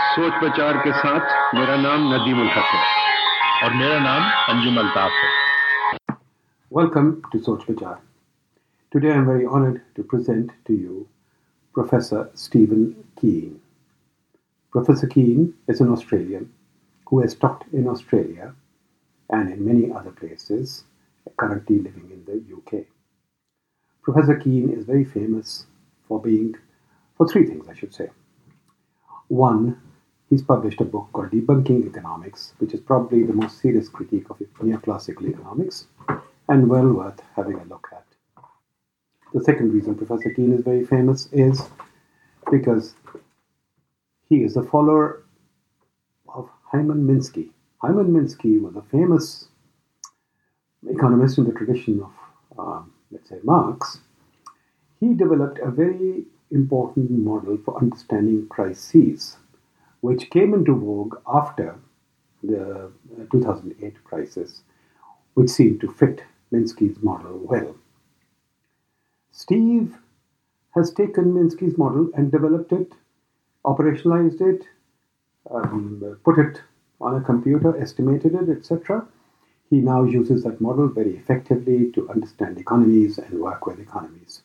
सोच विचार के साथ मेरा नाम नदीम उल हक है और मेरा नाम अंजुम अल्ताफ है। Welcome to Soch Vichar. Today I am very honored to present to you Professor Stephen Keen. Professor Keen is an Australian who has taught in Australia and in many other places, currently living in the UK. Professor Keen is very famous for three things, I should say. One, he's published a book called Debunking Economics, which is probably the most serious critique of neoclassical economics, and well worth having a look at. The second reason Professor Keen is very famous is because he is a follower of Hyman Minsky. Hyman Minsky was a famous economist in the tradition of, let's say, Marx. He developed a very important model for understanding crises, which came into vogue after the 2008 crisis, which seemed to fit Minsky's model well. Steve has taken Minsky's model and developed it, operationalized it, put it on a computer, estimated it, etc. He now uses that model very effectively to understand economies and work with economies.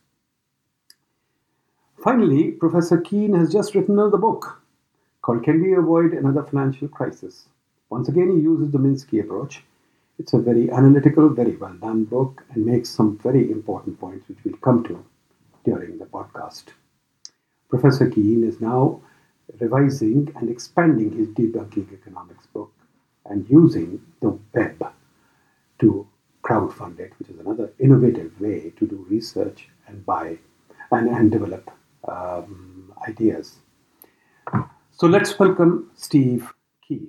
Finally, Professor Keen has just written another book called Can We Avoid Another Financial Crisis? Once again, he uses the Minsky approach. It's a very analytical, very well done book and makes some very important points which we'll come to during the podcast. Professor Keen is now revising and expanding his Debunking Economics book and using the web to crowdfund it, which is another innovative way to do research and buy and develop ideas. So let's welcome Steve Keen.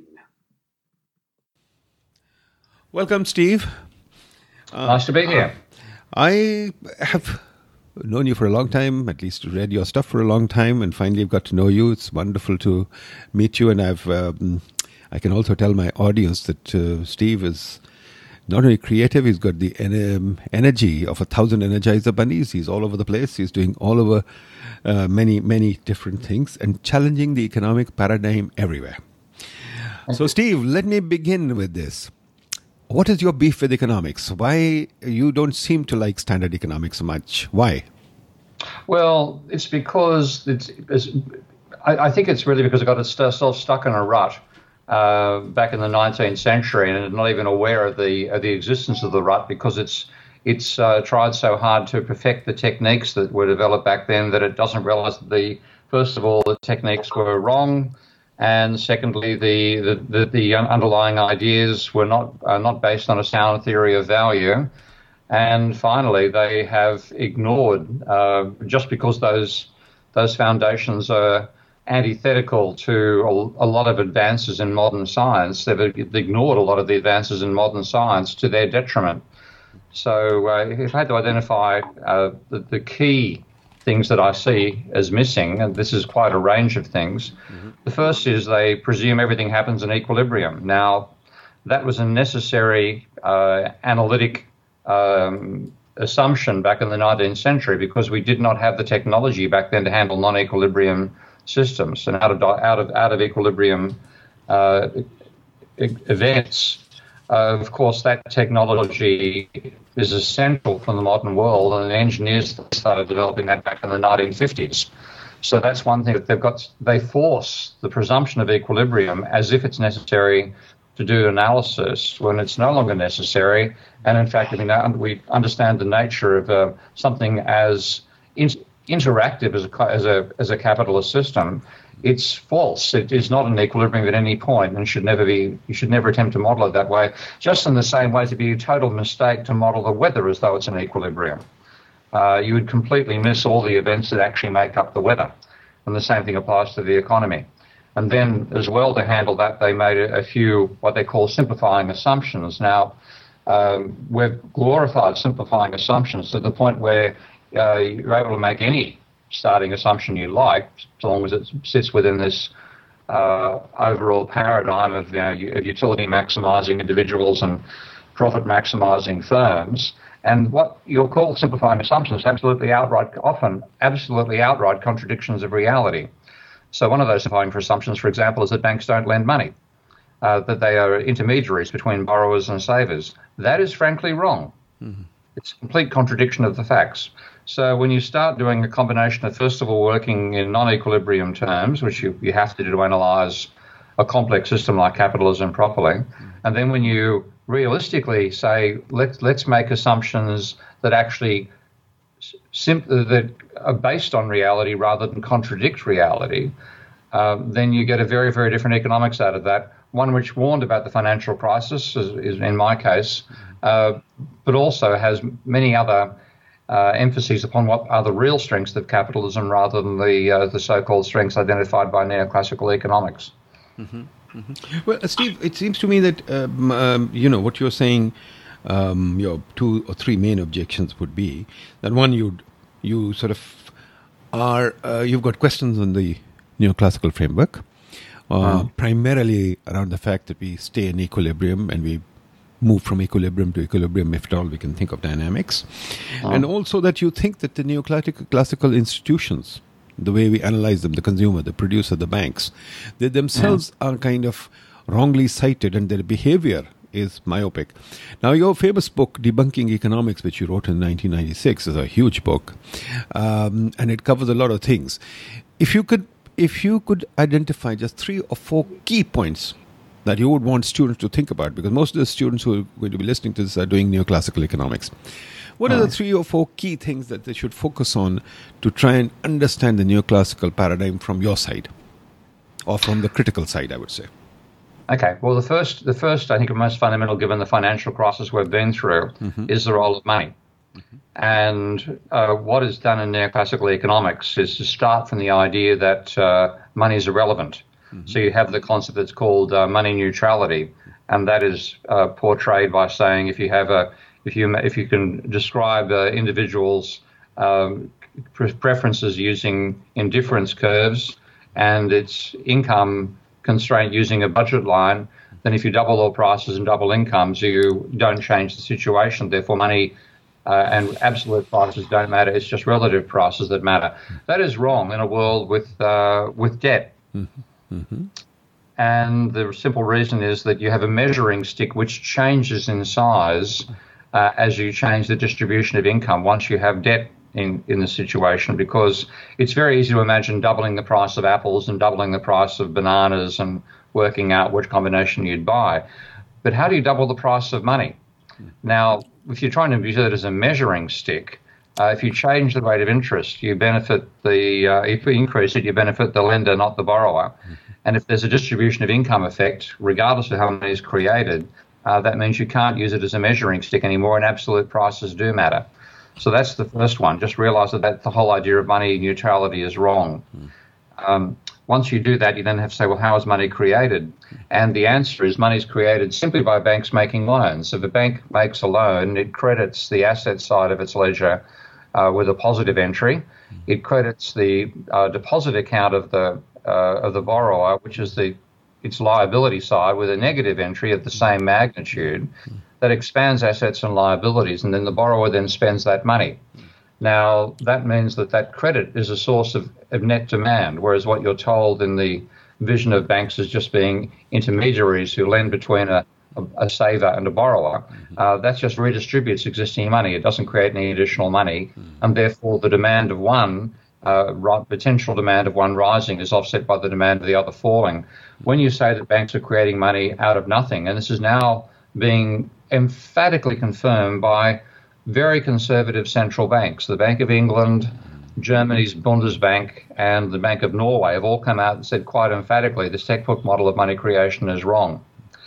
Welcome, Steve. Nice to be here. I have known you for a long time, at least read your stuff for a long time, and finally I've got to know you. It's wonderful to meet you, and I can also tell my audience that Steve is not only creative, he's got the energy of 1,000 Energizer bunnies. He's all over the place. He's doing all over many, many different things and challenging the economic paradigm everywhere. So, Steve, let me begin with this. What is your beef with economics? Why you don't seem to like standard economics so much? Why? Well, it's because I think it's really because I got itself stuck in a rut back in the 19th century, and not even aware of the existence of the rut, because it's tried so hard to perfect the techniques that were developed back then that it doesn't realize that first of all the techniques were wrong, and secondly the underlying ideas were not based on a sound theory of value, and finally they have ignored just because those foundations are antithetical to a lot of advances in modern science. They've ignored a lot of the advances in modern science to their detriment. So if I had to identify the key things that I see as missing, and this is quite a range of things, the first is they presume everything happens in equilibrium. Now, that was a necessary analytic assumption back in the 19th century, because we did not have the technology back then to handle non-equilibrium systems and out of equilibrium events. Of course, that technology is essential for the modern world, and the engineers started developing that back in the 1950s. So that's one thing that they force the presumption of equilibrium as if it's necessary to do analysis when it's no longer necessary. And in fact, we understand the nature of something as interactive as a capitalist system. It's false. It is not in equilibrium at any point, and you should never attempt to model it that way. Just in the same way, it'd be a total mistake to model the weather as though it's in equilibrium. You would completely miss all the events that actually make up the weather, and the same thing applies to the economy. And then, as well, to handle that, they made a few what they call simplifying assumptions. Now, we've glorified simplifying assumptions to the point where you're able to make any starting assumption you like, so long as it sits within this overall paradigm of utility maximising individuals and profit maximising firms. And what you'll call simplifying assumptions often absolutely outright contradictions of reality. So one of those defining assumptions, for example, is that banks don't lend money, that they are intermediaries between borrowers and savers. That is frankly wrong. Mm-hmm. It's a complete contradiction of the facts. So when you start doing a combination of, first of all, working in non-equilibrium terms, which you have to do to analyse a complex system like capitalism properly, and then when you realistically say, let's make assumptions that actually that are based on reality rather than contradict reality, then you get a very, very different economics out of that. One which warned about the financial crisis, is in my case, but also has many other emphases upon what are the real strengths of capitalism rather than the so-called strengths identified by neoclassical economics. Mm-hmm. Mm-hmm. Well, Steve, it seems to me that what you're saying. Your 2 or 3 main objections would be that one, you sort of are you've got questions on the neoclassical framework, primarily around the fact that we stay in equilibrium and we move from equilibrium to equilibrium, if at all we can think of dynamics, and also that you think that the neoclassical institutions, the way we analyze them, the consumer, the producer, the banks, they themselves are kind of wrongly cited and their behavior is myopic. Now, your famous book, Debunking Economics, which you wrote in 1996, is a huge book, and it covers a lot of things. If you could identify just 3 or 4 key points that you would want students to think about, because most of the students who are going to be listening to this are doing neoclassical economics. What are the 3 or 4 key things that they should focus on to try and understand the neoclassical paradigm from your side, or from the critical side, I would say? Okay. Well, the first, I think, most fundamental, given the financial crisis we've been through, is the role of money. Mm-hmm. And what is done in neoclassical economics is to start from the idea that money is irrelevant. Mm-hmm. So you have the concept that's called money neutrality, and that is portrayed by saying if you can describe individuals' preferences using indifference curves and its income constraint using a budget line, then if you double all prices and double incomes, you don't change the situation. Therefore, money and absolute prices don't matter. It's just relative prices that matter. That is wrong in a world with debt. Mm-hmm. And the simple reason is that you have a measuring stick which changes in size as you change the distribution of income once you have debt in the situation, because it's very easy to imagine doubling the price of apples and doubling the price of bananas and working out which combination you'd buy. But how do you double the price of money? Now, if you're trying to use it as a measuring stick, if you change the rate of interest, you benefit if you increase it, you benefit the lender, not the borrower. And if there's a distribution of income effect, regardless of how money is created, that means you can't use it as a measuring stick anymore, and absolute prices do matter. So that's the first one. Just realize that the whole idea of money neutrality is wrong. Once you do that, you then have to say, well, how is money created? And the answer is money is created simply by banks making loans. So if a bank makes a loan, it credits the asset side of its ledger with a positive entry. It credits the deposit account of the borrower, which is its liability side, with a negative entry of the same magnitude. That expands assets and liabilities, and then the borrower then spends that money. Now, that means that credit is a source of net demand, whereas what you're told in the vision of banks as just being intermediaries who lend between a saver and a borrower, that just redistributes existing money. It doesn't create any additional money, and therefore the demand of one, potential demand of one rising is offset by the demand of the other falling. When you say that banks are creating money out of nothing, and this is now being emphatically confirmed by very conservative central banks. The Bank of England, Germany's Bundesbank, and the Bank of Norway have all come out and said quite emphatically this textbook model of money creation is wrong.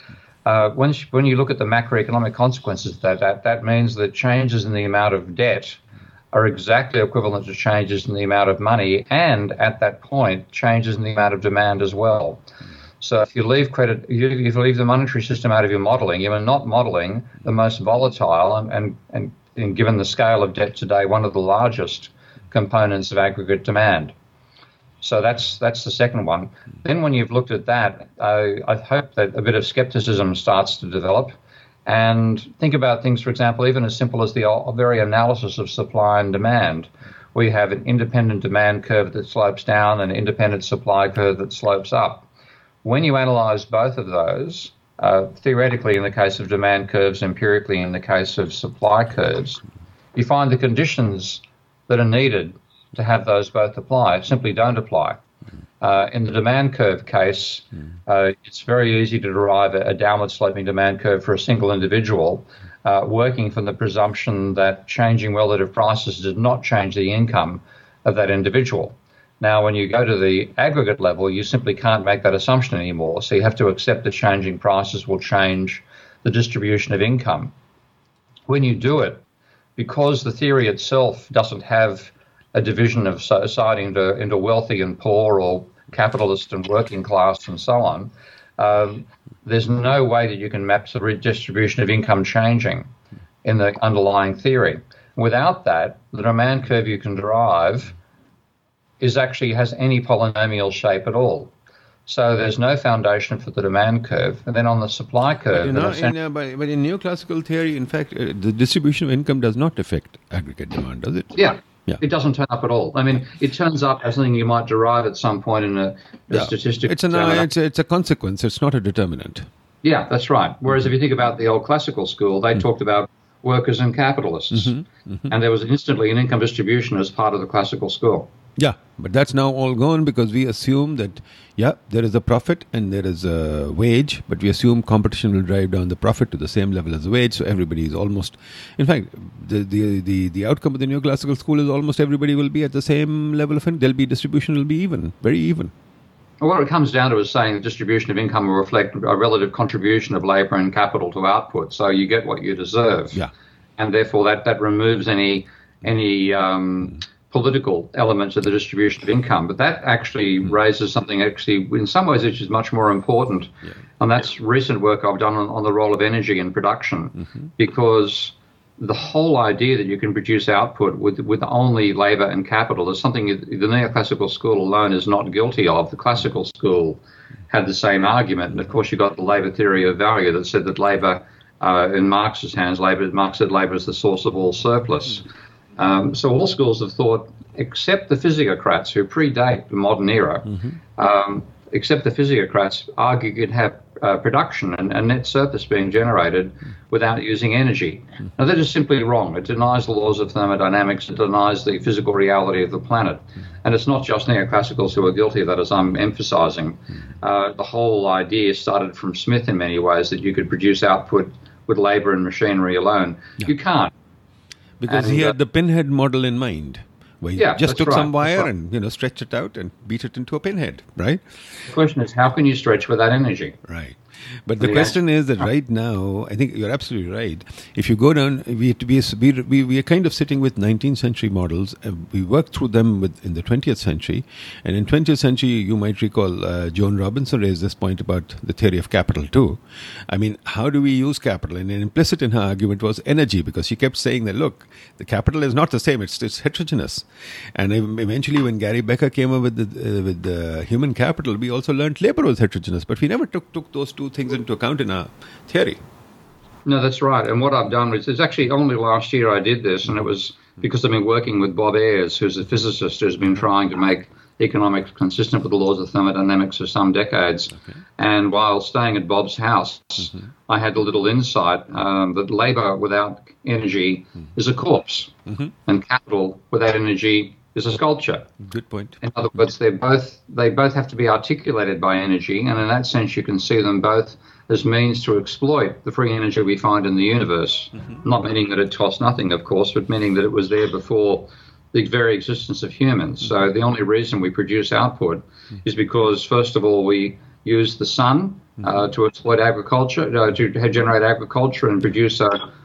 When you look at the macroeconomic consequences of that means that changes in the amount of debt are exactly equivalent to changes in the amount of money, and at that point, changes in the amount of demand as well. So if you leave if you leave the monetary system out of your modelling, you are not modelling the most volatile and given the scale of debt today, one of the largest components of aggregate demand. So that's the second one. Then when you've looked at that, I hope that a bit of skepticism starts to develop, and think about things, for example, even as simple as the very analysis of supply and demand. we have an independent demand curve that slopes down and an independent supply curve that slopes up. When you analyze both of those, theoretically in the case of demand curves, empirically in the case of supply curves, you find the conditions that are needed to have those both apply simply don't apply. In the demand curve case, it's very easy to derive a downward sloping demand curve for a single individual, working from the presumption that changing relative prices did not change the income of that individual. Now, when you go to the aggregate level, you simply can't make that assumption anymore. So you have to accept that changing prices will change the distribution of income. When you do it, because the theory itself doesn't have a division of society into wealthy and poor or capitalist and working class and so on, there's no way that you can map the redistribution of income changing in the underlying theory. Without that, the demand curve you can derive has any polynomial shape at all. So there's no foundation for the demand curve. And then on the supply curve... But in neoclassical theory, in fact, the distribution of income does not affect aggregate demand, does it? Yeah. It doesn't turn up at all. I mean, it turns up as something you might derive at some point in a statistical... It's a consequence. It's not a determinant. Yeah, that's right. Whereas if you think about the old classical school, they talked about workers and capitalists. And there was instantly an income distribution as part of the classical school. Yeah, but that's now all gone because we assume that, there is a profit and there is a wage, but we assume competition will drive down the profit to the same level as the wage, so everybody is almost... In fact, the outcome of the neoclassical school is almost everybody will be at the same level of income. Distribution will be even, very even. Well, what it comes down to is saying the distribution of income will reflect a relative contribution of labour and capital to output, so you get what you deserve. Yeah. And therefore that removes any political elements of the distribution of income. But that actually raises something in some ways which is much more important. Yeah. And that's recent work I've done on the role of energy in production, because the whole idea that you can produce output with only labour and capital is something the neoclassical school alone is not guilty of. The classical school had the same argument. And of course, you got the labour theory of value that said that labour, in Marx's hands, Marx said labour is the source of all surplus. So all schools have thought, except the physiocrats who predate the modern era, except the physiocrats argue you could have production and net surplus being generated without using energy. Now, that is simply wrong. It denies the laws of thermodynamics. It denies the physical reality of the planet. And it's not just neoclassicals who are guilty of that, as I'm emphasizing. The whole idea started from Smith in many ways, that you could produce output with labor and machinery alone. Yeah. You can't. Because he had the pinhead model in mind, where he just took some wire and stretched it out and beat it into a pinhead, right? The question is, how can you stretch without energy? Right. But the question is that right now, I think you're absolutely right. If you go down, we are kind of sitting with 19th century models. We worked through them in the 20th century. And in 20th century, you might recall Joan Robinson raised this point about the theory of capital too. I mean, how do we use capital? And implicit in her argument was energy, because she kept saying that, look, the capital is not the same. It's heterogeneous. And eventually when Gary Becker came up with the human capital, we also learned labor was heterogeneous. But we never took those two things into account in our theory. No, that's right. And what I've done is actually only last year I did this, and it was because I've been working with Bob Ayres, who's a physicist who's been trying to make economics consistent with the laws of thermodynamics for some decades. Okay. And while staying at Bob's house, I had a little insight that labor without energy is a corpse, and capital without energy is a sculpture. Good point. In other words, they both have to be articulated by energy, and in that sense you can see them both as means to exploit the free energy we find in the universe. Not meaning that it costs nothing, of course, but meaning that it was there before the very existence of humans. So the only reason we produce output is because, first of all, we use the sun to exploit agriculture, to generate agriculture and produce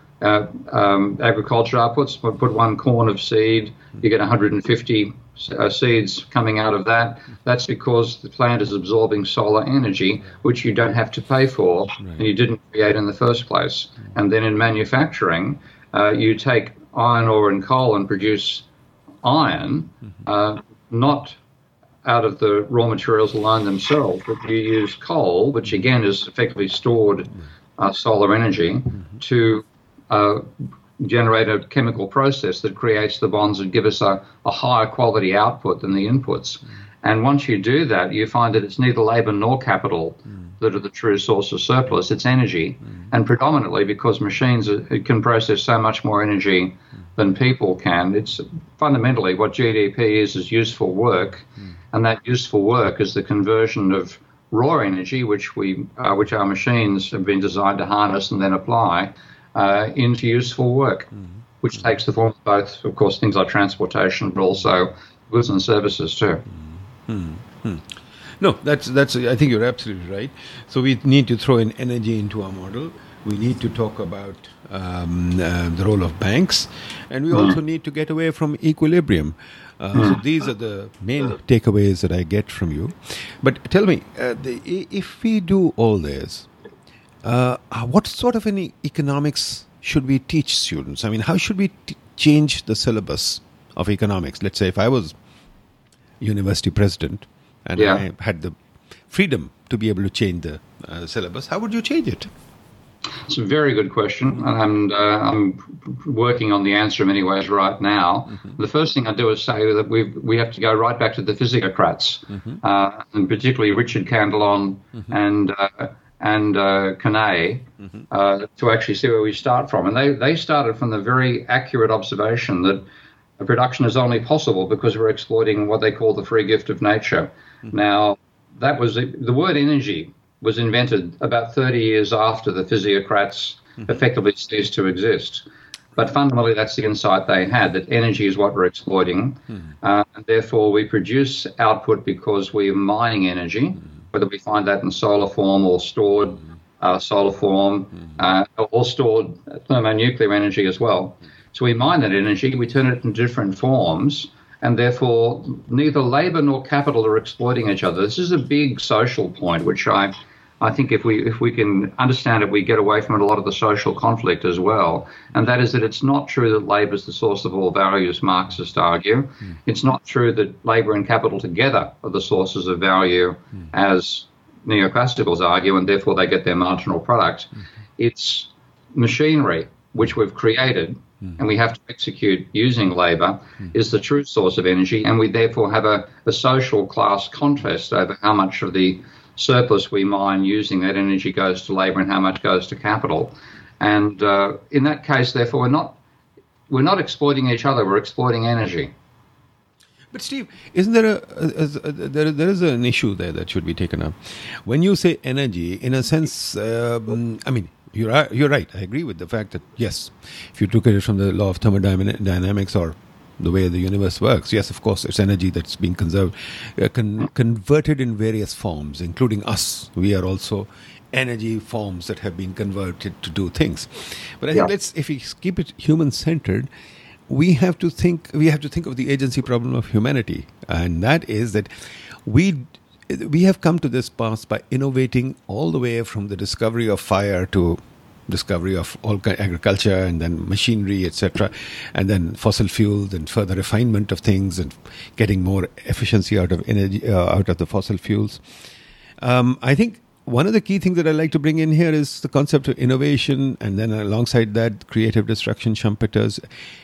agriculture outputs. We put one corn of seed, you get 150 seeds coming out of that. That's because the plant is absorbing solar energy, which you don't have to pay for, and you didn't create in the first place. And then in manufacturing, you take iron ore and coal and produce iron, not out of the raw materials alone themselves, but you use coal, which again is effectively stored solar energy, to generate a chemical process that creates the bonds that give us a higher quality output than the inputs. And once you do that, you find that it's neither labour nor capital that are the true source of surplus, it's energy. And predominantly because machines can process so much more energy than people can, it's fundamentally what GDP is useful work, and that useful work is the conversion of raw energy, which our machines have been designed to harness and then apply into useful work, which takes the form of both, of course, things like transportation, but also goods and services too. No, that's. I think you're absolutely right. So we need to throw in energy into our model. We need to talk about the role of banks, and we also need to get away from equilibrium. So these are the main takeaways that I get from you. But tell me, if we do all this, what sort of an economics should we teach students? I mean, how should we change the syllabus of economics? Let's say if I was university president and I had the freedom to be able to change the syllabus, how would you change it? It's a very good question, and I'm working on the answer in many ways right now. The first thing I do is say that we have to go right back to the physiocrats, and particularly Richard Cantillon and Quenet, to actually see where we start from. And they started from the very accurate observation that production is only possible because we're exploiting what they call the free gift of nature. Now, that was the word energy was invented about 30 years after the physiocrats effectively ceased to exist. But fundamentally, that's the insight they had, that energy is what we're exploiting. And therefore, we produce output because we're mining energy, whether we find that in solar form or stored solar form, or stored thermonuclear energy as well. So we mine that energy, we turn it into different forms, and therefore neither labour nor capital are exploiting each other. This is a big social point, which I think if we can understand it, we get away from a lot of the social conflict as well. And that is that it's not true that labour is the source of all value, as Marxists argue. It's not true that labour and capital together are the sources of value, as neoclassicals argue, and therefore they get their marginal product. It's machinery, which we've created, and we have to execute using labour, is the true source of energy, and we therefore have a social class contest over how much of the surplus we mine using that energy goes to labour and how much goes to capital. And in that case, therefore, we're not exploiting each other, we're exploiting energy. But Steve, isn't there there is an issue there that should be taken up? When you say energy, in a sense, I mean, you're right. I agree with the fact that, yes, if you look at it from the law of thermodynamics or the way the universe works, yes, of course, it's energy that's being conserved, converted in various forms, including us. We are also energy forms that have been converted to do things. But I think if we keep it human-centered, we have to think of the agency problem of humanity, and that is that we have come to this pass by innovating all the way from the discovery of fire to discovery of all agriculture, and then machinery, etc., and then fossil fuels and further refinement of things and getting more efficiency out of energy, out of the fossil fuels. I think one of the key things that I like to bring in here is the concept of innovation, and then alongside that, creative destruction, Schumpeter's.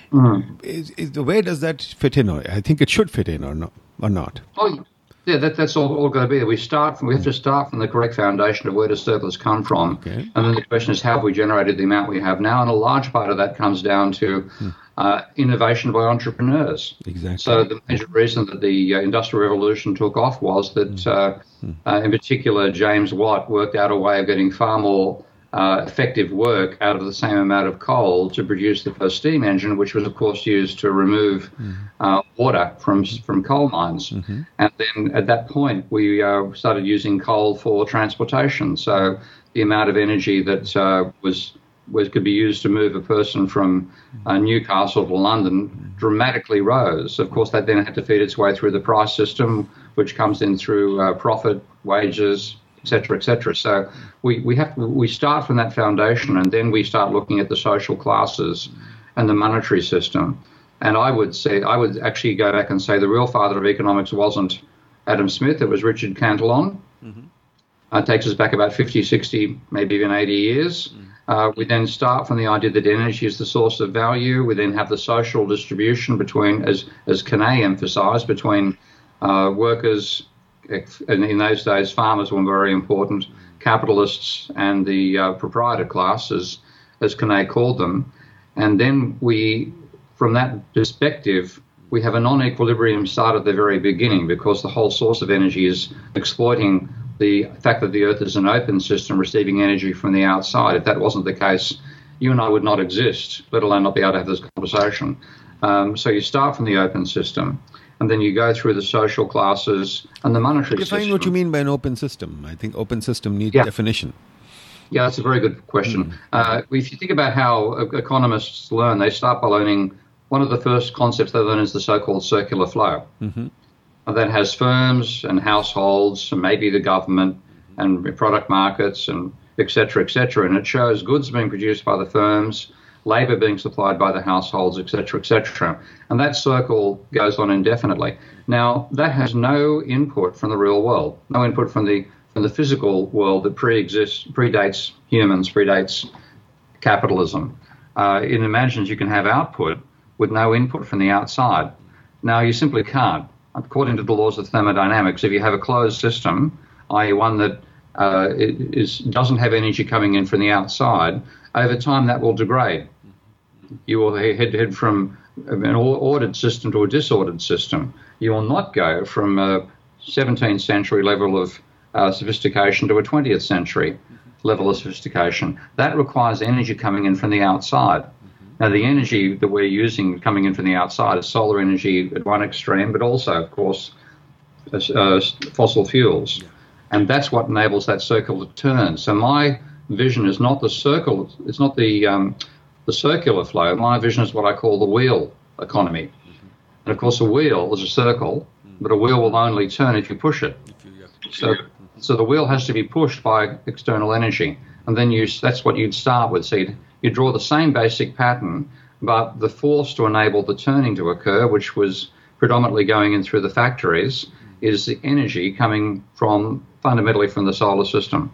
Where does that fit in? I think it should fit in, or not? Oh, yeah, that's all going to be. We have to start from the correct foundation of where does surplus come from, and then the question is how have we generated the amount we have now, and a large part of that comes down to innovation by entrepreneurs. Exactly. So the major reason that the Industrial Revolution took off was that, in particular, James Watt worked out a way of getting far more effective work out of the same amount of coal to produce the first steam engine, which was, of course, used to remove water from coal mines. And then at that point, we started using coal for transportation. So the amount of energy that could be used to move a person from Newcastle to London dramatically rose. Of course, that then had to feed its way through the price system, which comes in through profit, wages, etc., etc. So we start from that foundation, and then we start looking at the social classes and the monetary system. And I would actually go back and say the real father of economics wasn't Adam Smith; it was Richard Cantillon. takes us back about 50, 60, maybe even 80 years. We then start from the idea that energy is the source of value. We then have the social distribution between, as Kane emphasised, between workers, and in those days farmers were very important, capitalists and the proprietor class, as Kane called them. And then from that perspective, we have a non-equilibrium start at the very beginning, because the whole source of energy is exploiting the fact that the Earth is an open system receiving energy from the outside. If that wasn't the case, you and I would not exist, let alone not be able to have this conversation. So you start from the open system, and then you go through the social classes and the monetary system. Define what you mean by an open system. I think open system needs definition. Yeah, that's a very good question. If you think about how economists learn, they start by learning, one of the first concepts they learn is the so-called circular flow. That has firms and households and maybe the government and product markets and et cetera, and it shows goods being produced by the firms, labour being supplied by the households, et cetera, and that circle goes on indefinitely. Now, that has no input from the real world, no input from the physical world that predates humans, predates capitalism. It imagines you can have output with no input from the outside. Now, you simply can't. According to the laws of thermodynamics, if you have a closed system, i.e. one that doesn't have energy coming in from the outside, over time that will degrade. You will head from an ordered system to a disordered system. You will not go from a 17th century level of sophistication to a 20th century level of sophistication. That requires energy coming in from the outside. Now, the energy that we're using coming in from the outside is solar energy at one extreme, but also, of course, fossil fuels. And that's what enables that circle to turn. So my vision is not the circle, it's not the circular flow. My vision is what I call the wheel economy. And, of course, a wheel is a circle, but a wheel will only turn if you push it. So the wheel has to be pushed by external energy. And then that's what you'd start with. So you draw the same basic pattern, but the force to enable the turning to occur, which was predominantly going in through the factories, is the energy coming fundamentally from the solar system.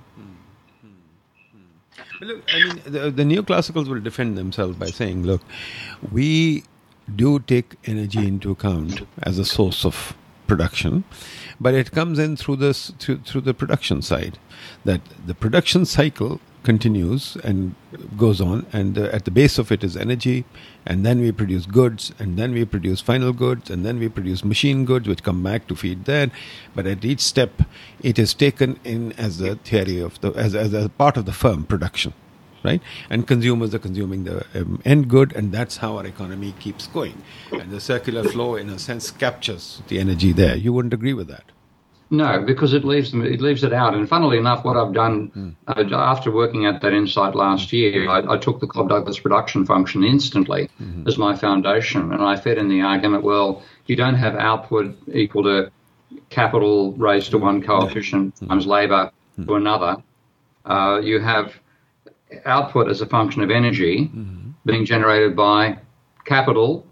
Look, I mean, the neoclassicals will defend themselves by saying, look, we do take energy into account as a source of production, but it comes in through the production side, that the production cycle continues and goes on, and at the base of it is energy, and then we produce goods, and then we produce final goods, and then we produce machine goods which come back to feed that. But at each step it is taken in as a theory of as a part of the firm production, right? And consumers are consuming the end good, and that's how our economy keeps going. And the circular flow, in a sense, captures the energy there. You wouldn't agree with that? No, because it leaves it out. And funnily enough, what I've done after working at that insight last year, I took the Cobb-Douglas production function instantly as my foundation, and I fed in the argument, well, you don't have output equal to capital raised to one coefficient times labour to another. You have output as a function of energy being generated by capital,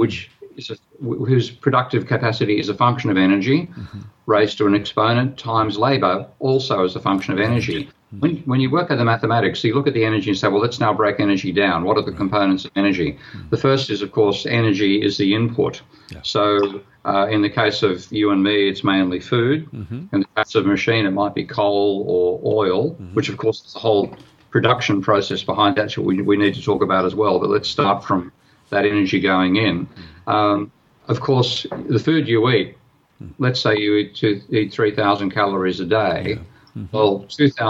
whose productive capacity is a function of energy, raised to an exponent, times labour, also as a function of energy. When you work at the mathematics, you look at the energy and say, well, let's now break energy down. What are the components of energy? The first is, of course, energy is the input. So in the case of you and me, it's mainly food. In the case of a machine, it might be coal or oil, which, of course, is the whole production process behind that, which we need to talk about as well. But let's start from that energy going in. Of course, the food you eat, let's say you eat 3,000 calories a day. Well,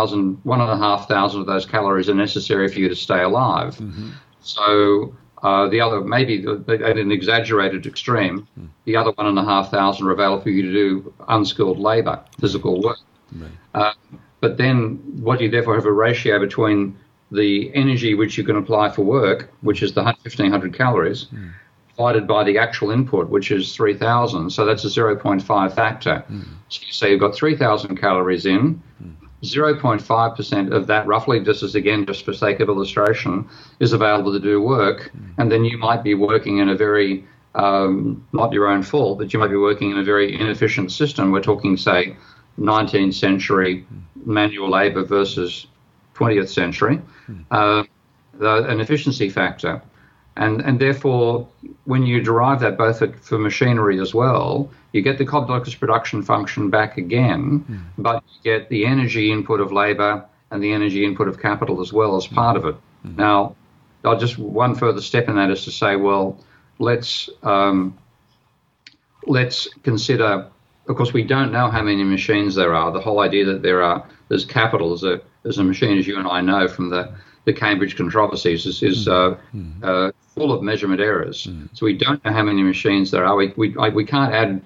1,500 of those calories are necessary for you to stay alive. So the other, maybe at an exaggerated extreme, the other 1,500 are available for you to do unskilled labour, physical work. But then what you therefore have a ratio between the energy which you can apply for work, which is the 1,500 calories, divided by the actual input, which is 3,000. So that's a 0.5 factor. So you say you've got 3,000 calories in, 0.5% of that, roughly, just for sake of illustration, is available to do work. And then you might be working in a very, not your own fault, but you might be working in a very inefficient system. We're talking, say, 19th century manual labor versus 20th century, an efficiency factor. And therefore, when you derive that both for machinery as well, you get the Cobb-Douglas production function back again, but you get the energy input of labor and the energy input of capital as well as part of it. Now, I'll just one further step in that is to say, well, let's consider, of course, we don't know how many machines there are. The whole idea that there's capital as a machine, as you and I know from the Cambridge controversies, is full of measurement errors. So we don't know how many machines there are. We can't add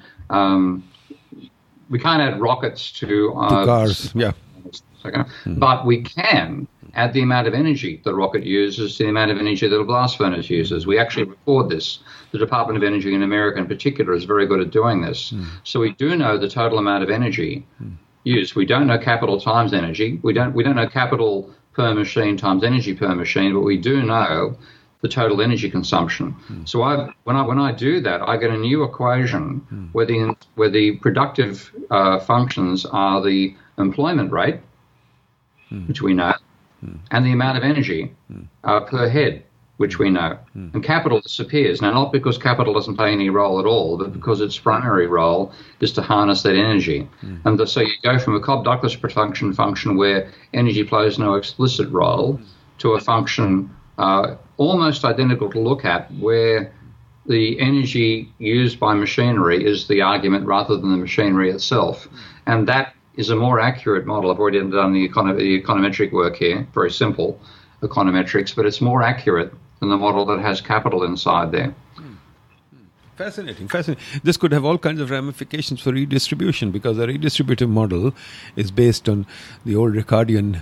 rockets to cars. Yeah. But we can add the amount of energy the rocket uses to the amount of energy that a blast furnace uses. We actually record this. The Department of Energy in America in particular is very good at doing this. So we do know the total amount of energy used. We don't know capital times energy. We don't know capital per machine times energy per machine, but we do know the total energy consumption. So when I do that, I get a new equation where the productive functions are the employment rate, which we know, and the amount of energy per head, which we know. And capital disappears. Now, not because capital doesn't play any role at all, but because its primary role is to harness that energy. And so you go from a Cobb-Douglas function where energy plays no explicit role to a function almost identical to look at where the energy used by machinery is the argument rather than the machinery itself. And that is a more accurate model. I've already done the econometric work here, very simple econometrics, but it's more accurate than the model that has capital inside there. Fascinating. This could have all kinds of ramifications for redistribution, because a redistributive model is based on the old Ricardian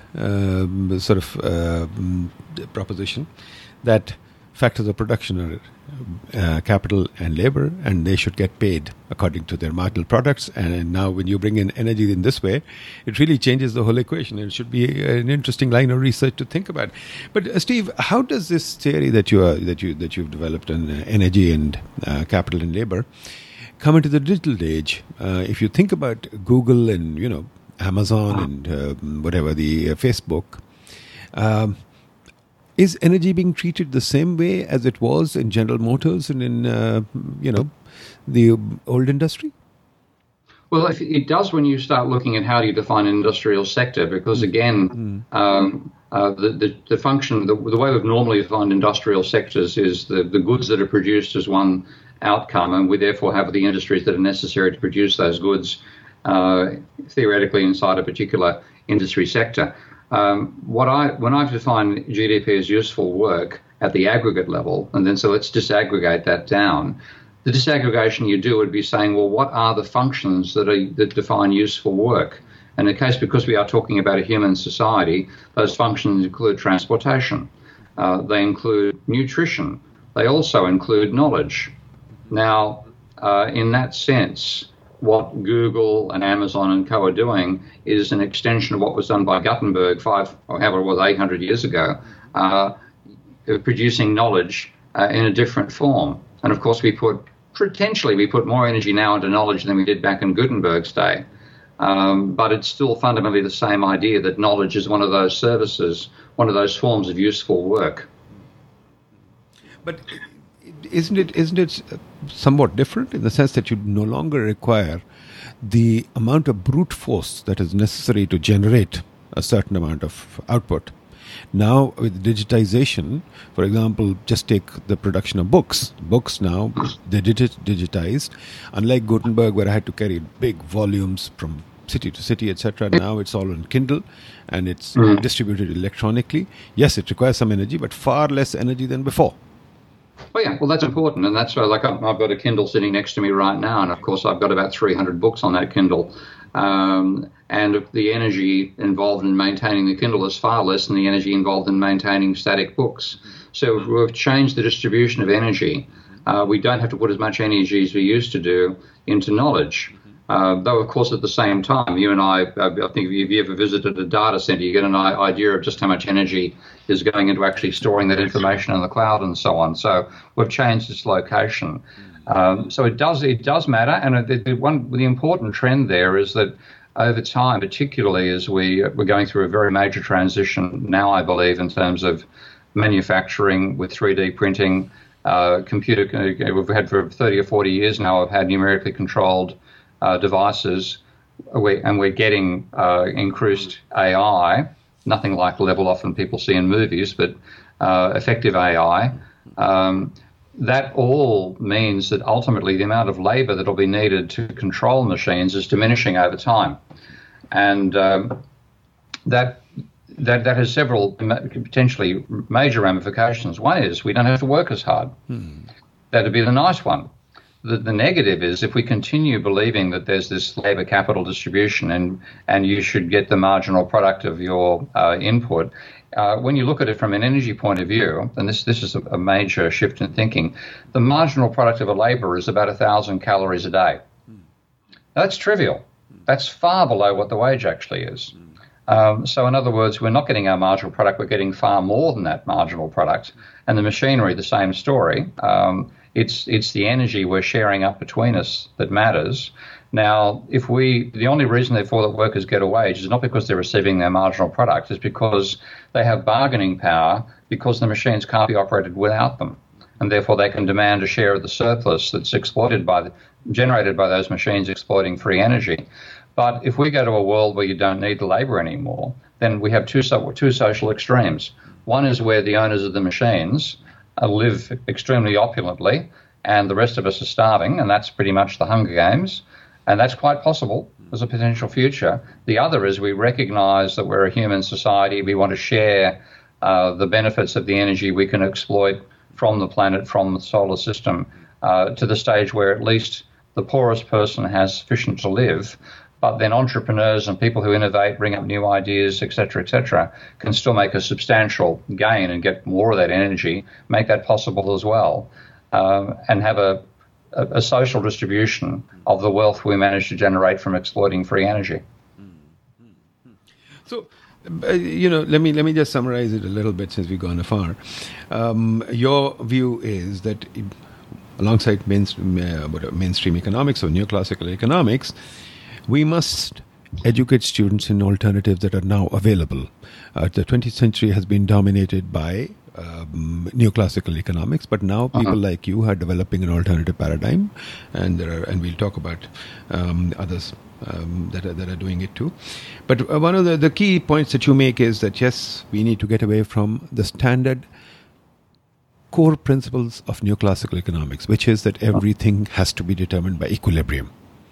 proposition that factors of production are capital and labor, and they should get paid according to their marginal products. And now when you bring in energy in this way, it really changes the whole equation. It should be an interesting line of research to think about. But Steve, how does this theory that you've developed on energy and capital and labor come into the digital age? If you think about Google and Amazon and whatever, the Facebook, is energy being treated the same way as it was in General Motors and in the old industry? Well, it does when you start looking at how do you define an industrial sector, because again, the function, the way we've normally defined industrial sectors is the goods that are produced as one outcome, and we therefore have the industries that are necessary to produce those goods theoretically inside a particular industry sector. When I've defined GDP as useful work at the aggregate level, and then so let's disaggregate that down. The disaggregation you do would be saying, well, what are the functions that define useful work? And in the case, because we are talking about a human society, those functions include transportation. They include nutrition. They also include knowledge. Now, in that sense, what Google and Amazon and co are doing is an extension of what was done by Gutenberg 800 years ago, producing knowledge in a different form. And of course, we put more energy now into knowledge than we did back in Gutenberg's day. But it's still fundamentally the same idea that knowledge is one of those services, one of those forms of useful work. But isn't it somewhat different in the sense that you no longer require the amount of brute force that is necessary to generate a certain amount of output? Now, with digitization, for example, just take the production of books. Books now, they're digitized. Unlike Gutenberg, where I had to carry big volumes from city to city, etc. Now it's all on Kindle, and it's distributed electronically. Yes, it requires some energy, but far less energy than before. Oh yeah, well that's important, and that's why I've got a Kindle sitting next to me right now, and of course I've got about 300 books on that Kindle, and the energy involved in maintaining the Kindle is far less than the energy involved in maintaining static books. So we've changed the distribution of energy. We don't have to put as much energy as we used to do into knowledge. Though, of course, at the same time, you and I think if you ever visited a data center, you get an idea of just how much energy is going into actually storing that information in the cloud and so on. So we've changed its location. So it does matter. And the important trend there is that over time, particularly as we're going through a very major transition now, I believe, in terms of manufacturing with 3D printing, computer. We've had for 30 or 40 years now. I've had numerically controlled devices, and we're getting increased AI. Nothing like the level often people see in movies, but effective AI. That all means that ultimately the amount of labour that will be needed to control machines is diminishing over time, and that has several potentially major ramifications. One is we don't have to work as hard. That'd be the nice one. The negative is if we continue believing that there's this labour capital distribution and you should get the marginal product of your input. When you look at it from an energy point of view, and this is a major shift in thinking, the marginal product of a labourer is about 1,000 calories a day. Now, that's trivial. That's far below what the wage actually is. So in other words, we're not getting our marginal product, we're getting far more than that marginal product. And the machinery, the same story. It's the energy we're sharing up between us that matters. Now, the only reason, therefore, that workers get a wage is not because they're receiving their marginal product, it's because they have bargaining power because the machines can't be operated without them. And therefore, they can demand a share of the surplus that's generated by those machines exploiting free energy. But if we go to a world where you don't need the labour anymore, then we have two social extremes. One is where the owners of the machines live extremely opulently and the rest of us are starving, and that's pretty much the Hunger Games. And that's quite possible as a potential future. The other is we recognise that we're a human society. We want to share the benefits of the energy we can exploit from the planet, from the solar system, to the stage where at least the poorest person has sufficient to live. But then entrepreneurs and people who innovate, bring up new ideas, et cetera, can still make a substantial gain and get more of that energy, make that possible as well, and have a social distribution of the wealth we manage to generate from exploiting free energy. So, let me just summarize it a little bit since we've gone afar. Your view is that alongside mainstream economics or neoclassical economics, we must educate students in alternatives that are now available. The 20th century has been dominated by neoclassical economics, but now people like you are developing an alternative paradigm, and we'll talk about others that are doing it too. But one of the key points that you make is that yes, we need to get away from the standard core principles of neoclassical economics, which is that everything has to be determined by equilibrium.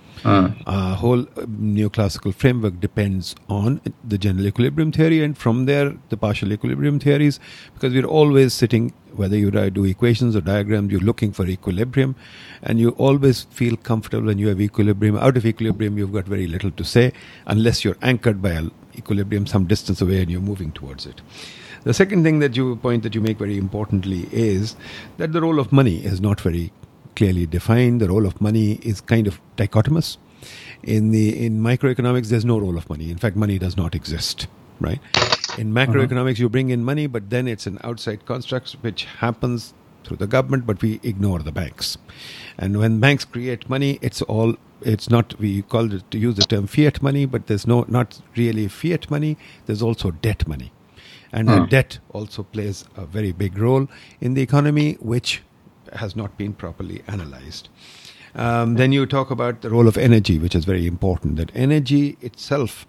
Our whole neoclassical framework depends on the general equilibrium theory, and from there the partial equilibrium theories, because we're always sitting, whether you do equations or diagrams, you're looking for equilibrium, and you always feel comfortable when you have equilibrium. Out of equilibrium, you've got very little to say unless you're anchored by an equilibrium some distance away and you're moving towards it. The second thing that you make very importantly is that the role of money is not very clearly defined. The role of money is kind of dichotomous. In microeconomics, there's no role of money. In fact, money does not exist, right? In macroeconomics, you bring in money, but then it's an outside construct which happens through the government, but we ignore the banks. And when banks create money, it's not, we call it, to use the term fiat money, but there's not really fiat money. There's also debt money. And the debt also plays a very big role in the economy, which has not been properly analyzed. Then you talk about the role of energy, which is very important, that energy itself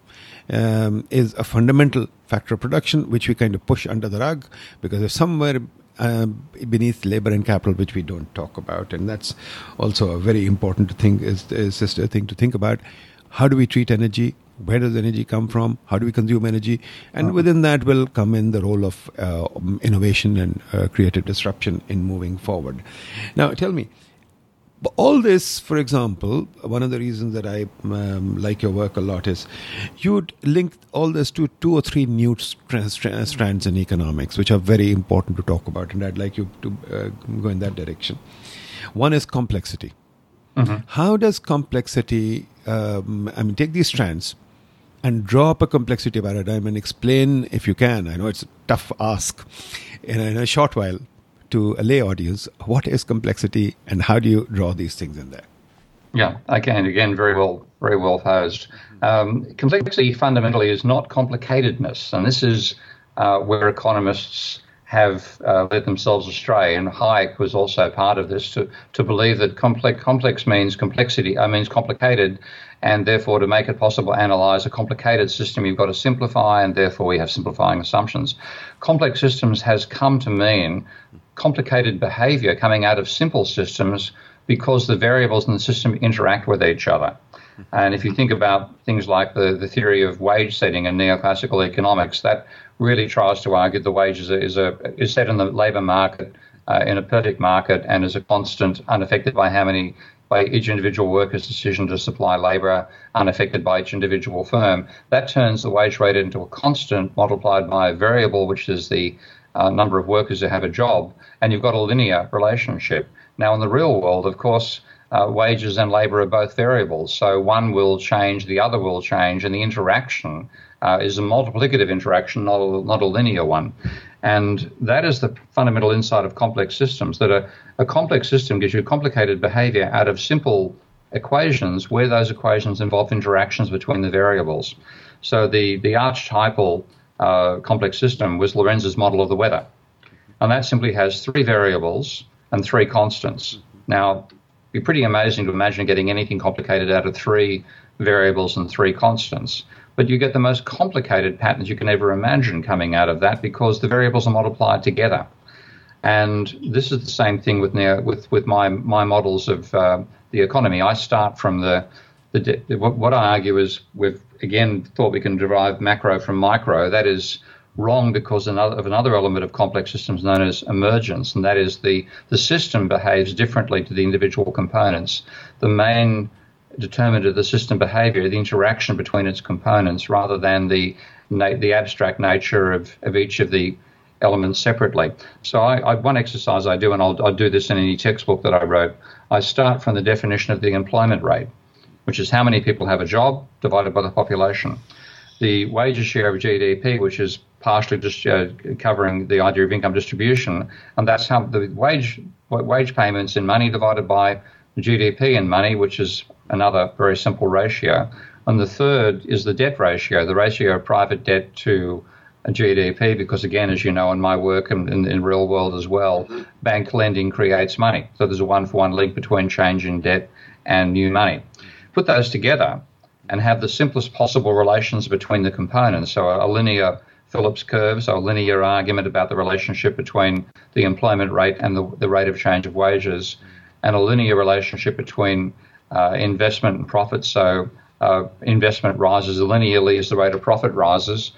is a fundamental factor of production, which we kind of push under the rug, because there's somewhere beneath labor and capital, which we don't talk about. And that's also a very important thing, is a thing to think about. How do we treat energy? Where does energy come from? How do we consume energy? And within that will come in the role of innovation and creative disruption in moving forward. Now, tell me, all this, for example, one of the reasons that I like your work a lot is you'd link all this to 2 or 3 new strands in economics, which are very important to talk about, and I'd like you to go in that direction. One is complexity. How does complexity, take these strands and draw up a complexity paradigm and explain, if you can, I know it's a tough ask, in a short while, to a lay audience, what is complexity and how do you draw these things in there? Yeah, again, very well posed. Complexity fundamentally is not complicatedness, and this is where economists have led themselves astray. And Hayek was also part of this, to believe that complex means complexity, means complicated, and therefore to make it possible to analyse a complicated system, you've got to simplify, and therefore we have simplifying assumptions. Complex systems has come to mean complicated behaviour coming out of simple systems, because the variables in the system interact with each other. And if you think about things like the theory of wage setting in neoclassical economics, that really tries to argue the wages is set in the labour market in a perfect market and is a constant, unaffected by each individual worker's decision to supply labour, unaffected by each individual firm. That turns the wage rate into a constant multiplied by a variable, which is the number of workers who have a job, and you've got a linear relationship. Now, in the real world, of course, wages and labour are both variables, so one will change, the other will change, and the interaction is a multiplicative interaction, not a linear one. And that is the fundamental insight of complex systems, that a complex system gives you complicated behaviour out of simple equations, where those equations involve interactions between the variables. So the archetypal complex system was Lorenz's model of the weather, and that simply has three variables and three constants. Now, it'd be pretty amazing to imagine getting anything complicated out of three variables and three constants. But you get the most complicated patterns you can ever imagine coming out of that, because the variables are multiplied together. And this is the same thing with my models of the economy. I start from what I argue is we've again thought we can derive macro from micro. That is wrong, because of another element of complex systems known as emergence, and that is the system behaves differently to the individual components. The main determinant of the system behavior, the interaction between its components, rather than the abstract nature of each of the elements separately. So one exercise I do, and I'll do this in any textbook that I wrote, I start from the definition of the employment rate, which is how many people have a job divided by the population. The wages share of GDP, which is partially just covering the idea of income distribution, and that's how the wage payments in money divided by the GDP in money, which is another very simple ratio. And the third is the debt ratio, the ratio of private debt to GDP, because again, as you know, in my work and in real world as well, bank lending creates money. So there's a one-for-one link between change in debt and new money. Put those together and have the simplest possible relations between the components. So a linear Phillips curve, so a linear argument about the relationship between the employment rate and the rate of change of wages, and a linear relationship between investment and profit. So investment rises linearly as the rate of profit rises,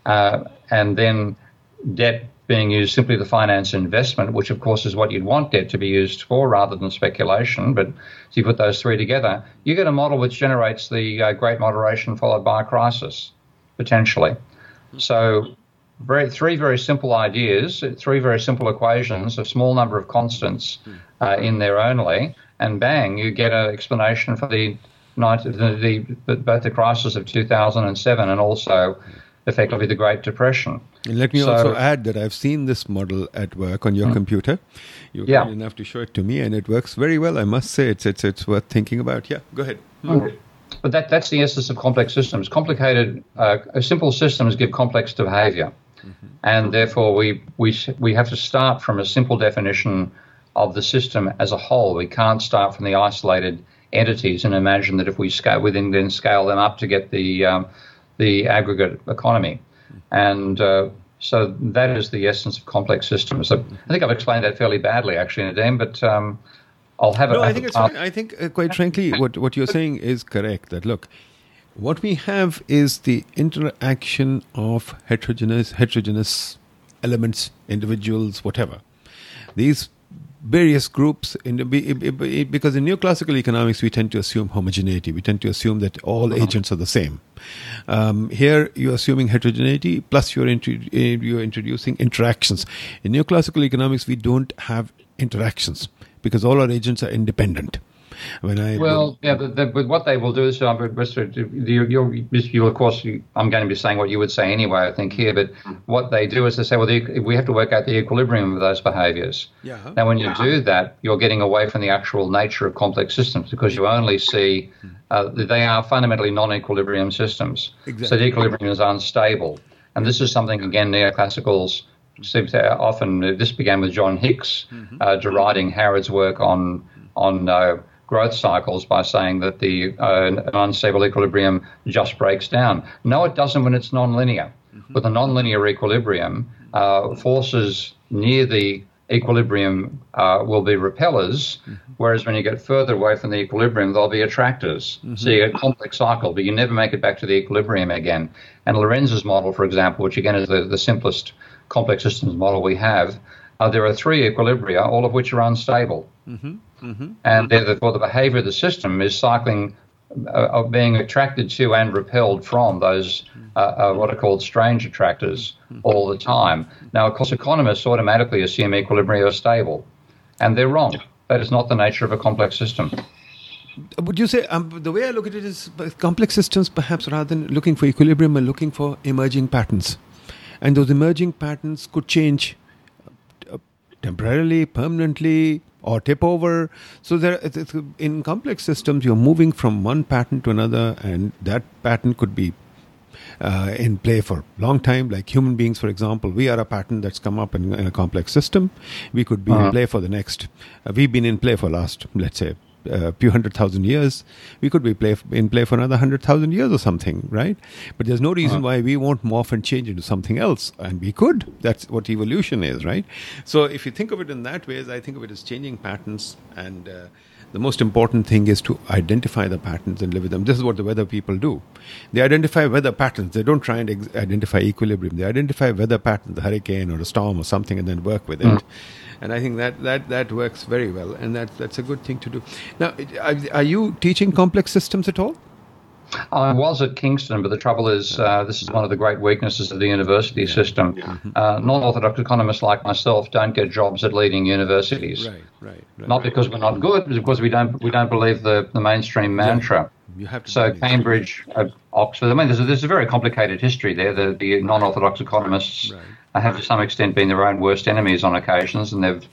and then debt being used simply to finance investment, which of course is what you'd want debt to be used for rather than speculation. But if you put those three together, you get a model which generates the Great Moderation followed by a crisis, potentially. So three very simple ideas, three very simple equations, a small number of constants in there only, and bang, you get an explanation for both the crisis of 2007 and also effectively the Great Depression. And let me also add that I've seen this model at work on your computer. You were kind enough to show it to me, and it works very well. I must say, it's worth thinking about. Yeah, go ahead. But that's the essence of complex systems. Simple systems give complex behavior, and therefore we have to start from a simple definition of the system as a whole. We can't start from the isolated entities and imagine that if we then scale them up to get the aggregate economy. And so that is the essence of complex systems. I think I've explained that fairly badly, actually, Nadeem, but I'll have it. No, I think it's fine. I think, quite frankly, what you're saying is correct. That, look, what we have is the interaction of heterogeneous elements, individuals, whatever. These various groups, because in neoclassical economics, we tend to assume homogeneity. We tend to assume that all agents are the same. Here, you're assuming heterogeneity, plus you're introducing interactions. In neoclassical economics, we don't have interactions because all our agents are independent. But what they will do is, you'll, of course, I'm going to be saying what you would say anyway, I think, here, but what they do is they say, well, we have to work out the equilibrium of those behaviors. Yeah. Now, when you do that, you're getting away from the actual nature of complex systems because you only see they are fundamentally non-equilibrium systems. Exactly. So the equilibrium is unstable. And this is something, again, neoclassicals seem to often, this began with John Hicks deriding Harrod's work on growth cycles by saying that the unstable equilibrium just breaks down. No, it doesn't when it's nonlinear. With a nonlinear equilibrium, forces near the equilibrium will be repellers, whereas when you get further away from the equilibrium, they'll be attractors. So you get a complex cycle, but you never make it back to the equilibrium again. And Lorenz's model, for example, which again is the simplest complex systems model we have, there are 3 equilibria, all of which are unstable. And therefore the behavior of the system is cycling, of being attracted to and repelled from those what are called strange attractors all the time. Now, of course, economists automatically assume equilibria are stable, and they're wrong. That is not the nature of a complex system. Would you say, the way I look at it is complex systems, perhaps rather than looking for equilibrium, are looking for emerging patterns. And those emerging patterns could change temporarily, permanently, or tip over. So in complex systems, you're moving from one pattern to another, and that pattern could be in play for a long time. Like human beings, for example, we are a pattern that's come up in a complex system. We could be in play for the next, we've been in play for last, let's say, a few 100,000 years. We could be in play for another 100,000 years or something, right? But there's no reason why we won't morph and change into something else, and we could. That's what evolution is, right? So if you think of it in that way, I think of it as changing patterns, and the most important thing is to identify the patterns and live with them. This is what the weather people do. They identify weather patterns. They don't try and identify equilibrium. They identify weather patterns, the hurricane or a storm or something, and then work with it. And I think that works very well, and that's a good thing to do. Now, are you teaching complex systems at all? I was at Kingston, but the trouble is this is one of the great weaknesses of the university system. Non-orthodox economists like myself don't get jobs at leading universities. Right. Not because we're not good, but because we don't believe the mainstream mantra. You have to. So Cambridge, Oxford. I mean, there's a very complicated history there. The non-orthodox economists have to some extent been their own worst enemies on occasions, and they've.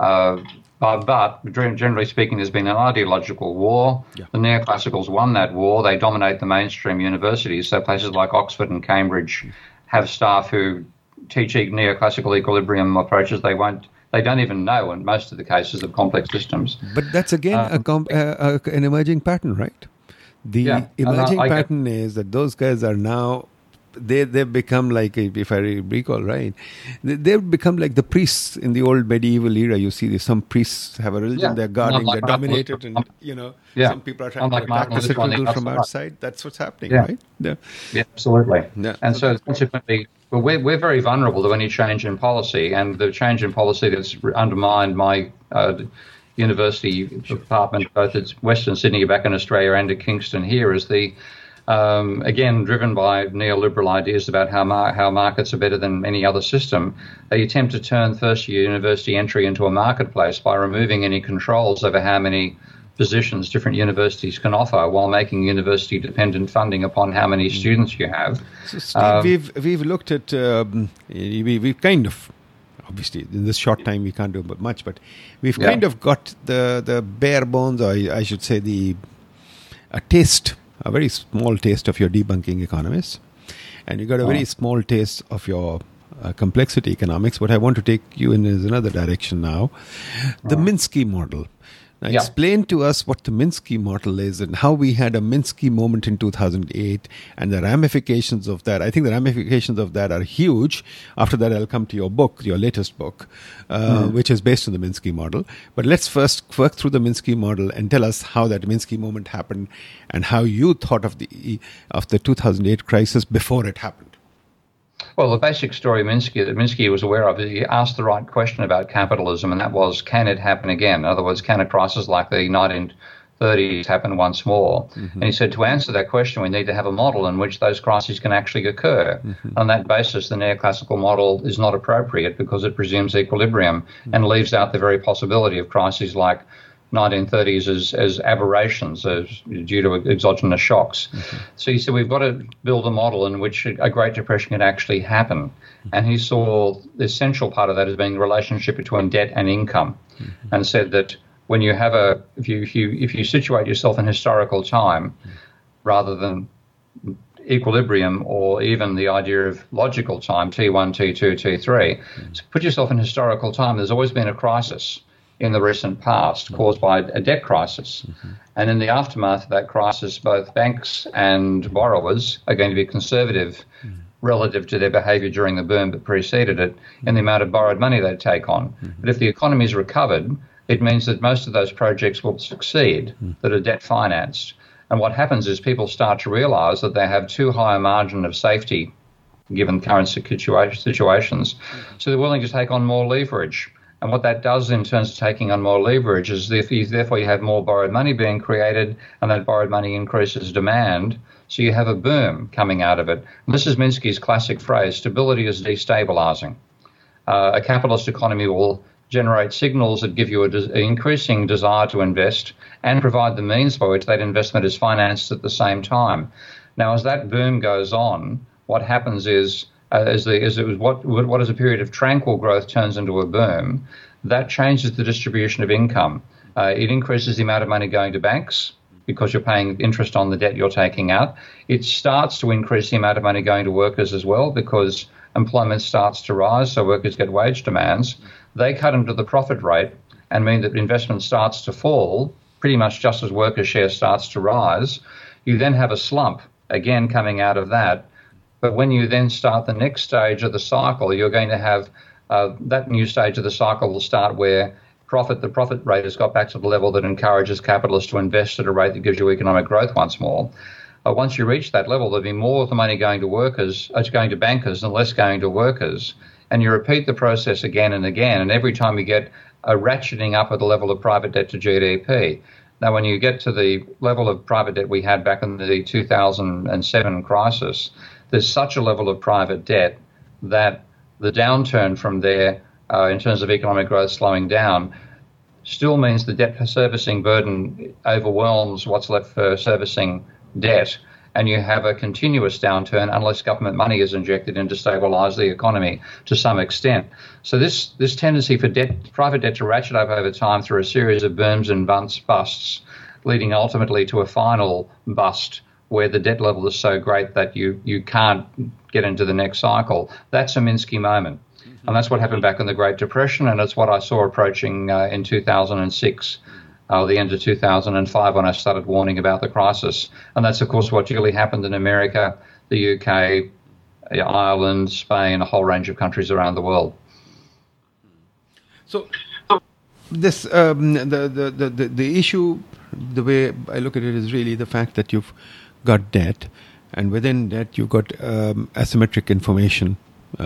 But generally speaking, there's been an ideological war. The neoclassicals won that war. They dominate the mainstream universities. So places like Oxford and Cambridge have staff who teach neoclassical equilibrium approaches. They don't even know in most of the cases of complex systems. But that's again an emerging pattern, right? The emerging pattern is that those guys are now. They've become like, if I recall right, they've become like the priests in the old medieval era. You see, some priests have a religion, they're guarding, they're dominated, and some people are trying to attack the citadel from outside. That's what's happening, right? Yeah, absolutely. And so consequently, we're very vulnerable to any change in policy, and the change in policy that's undermined my university department, both at Western Sydney back in Australia and at Kingston here, is the again, driven by neoliberal ideas about how markets are better than any other system, they attempt to turn first-year university entry into a marketplace by removing any controls over how many positions different universities can offer, while making university-dependent funding upon how many students you have. So, Steve, we've looked at we've kind of. Obviously, in this short time, we can't do much, but we've kind of got the bare bones, or I should say a very small taste of your debunking economists, and you got a very small taste of your complexity economics. What I want to take you in is another direction now, the Minsky model. Now, explain to us what the Minsky model is and how we had a Minsky moment in 2008 and the ramifications of that. I think the ramifications of that are huge. After that, I'll come to your book, your latest book, which is based on the Minsky model. But let's first work through the Minsky model and tell us how that Minsky moment happened and how you thought of the 2008 crisis before it happened. Well, the basic story that Minsky was aware of, he asked the right question about capitalism, and that was, can it happen again? In other words, can a crisis like the 1930s happen once more? And he said, to answer that question, we need to have a model in which those crises can actually occur. On that basis, the neoclassical model is not appropriate because it presumes equilibrium and leaves out the very possibility of crises like 1930s as aberrations due to exogenous shocks. So he said, we've got to build a model in which a Great Depression can actually happen. And he saw the essential part of that as being the relationship between debt and income, and said that when you have if you situate yourself in historical time rather than equilibrium or even the idea of logical time, T1, T2, T3, so put yourself in historical time, there's always been a crisis in the recent past caused by a debt crisis. And in the aftermath of that crisis, both banks and borrowers are going to be conservative relative to their behaviour during the boom that preceded it and the amount of borrowed money they take on. But if the economy is recovered, it means that most of those projects will succeed that are debt financed. And what happens is people start to realise that they have too high a margin of safety given current situations. So they're willing to take on more leverage. And what that does in terms of taking on more leverage is therefore you have more borrowed money being created, and that borrowed money increases demand. So you have a boom coming out of it. And this is Minsky's classic phrase, stability is destabilizing. A capitalist economy will generate signals that give you an increasing desire to invest and provide the means by which that investment is financed at the same time. Now, as that boom goes on, what happens is, what is a period of tranquil growth turns into a boom, that changes the distribution of income. It increases the amount of money going to banks because you're paying interest on the debt you're taking out. It starts to increase the amount of money going to workers as well because employment starts to rise, so workers get wage demands. They cut into the profit rate and mean that investment starts to fall pretty much just as worker share starts to rise. You then have a slump, again, coming out of that. But when you then start the next stage of the cycle, you're going to have that new stage of the cycle will start where the profit rate has got back to the level that encourages capitalists to invest at a rate that gives you economic growth once more. Once you reach that level, there'll be more of the money going to bankers and less going to workers. And you repeat the process again and again. And every time you get a ratcheting up at the level of private debt to GDP. Now, when you get to the level of private debt we had back in the 2007 crisis, there's such a level of private debt that the downturn from there in terms of economic growth slowing down still means the debt servicing burden overwhelms what's left for servicing debt, and you have a continuous downturn unless government money is injected in to stabilise the economy to some extent. So this tendency for private debt to ratchet up over time through a series of booms and busts, leading ultimately to a final bust where the debt level is so great that you can't get into the next cycle, that's a Minsky moment. And that's what happened back in the Great Depression, and it's what I saw approaching in 2006, the end of 2005 when I started warning about the crisis. And that's, of course, what really happened in America, the UK, Ireland, Spain, a whole range of countries around the world. So this the issue, the way I look at it, is really the fact that you've got debt, and within debt you've got asymmetric information.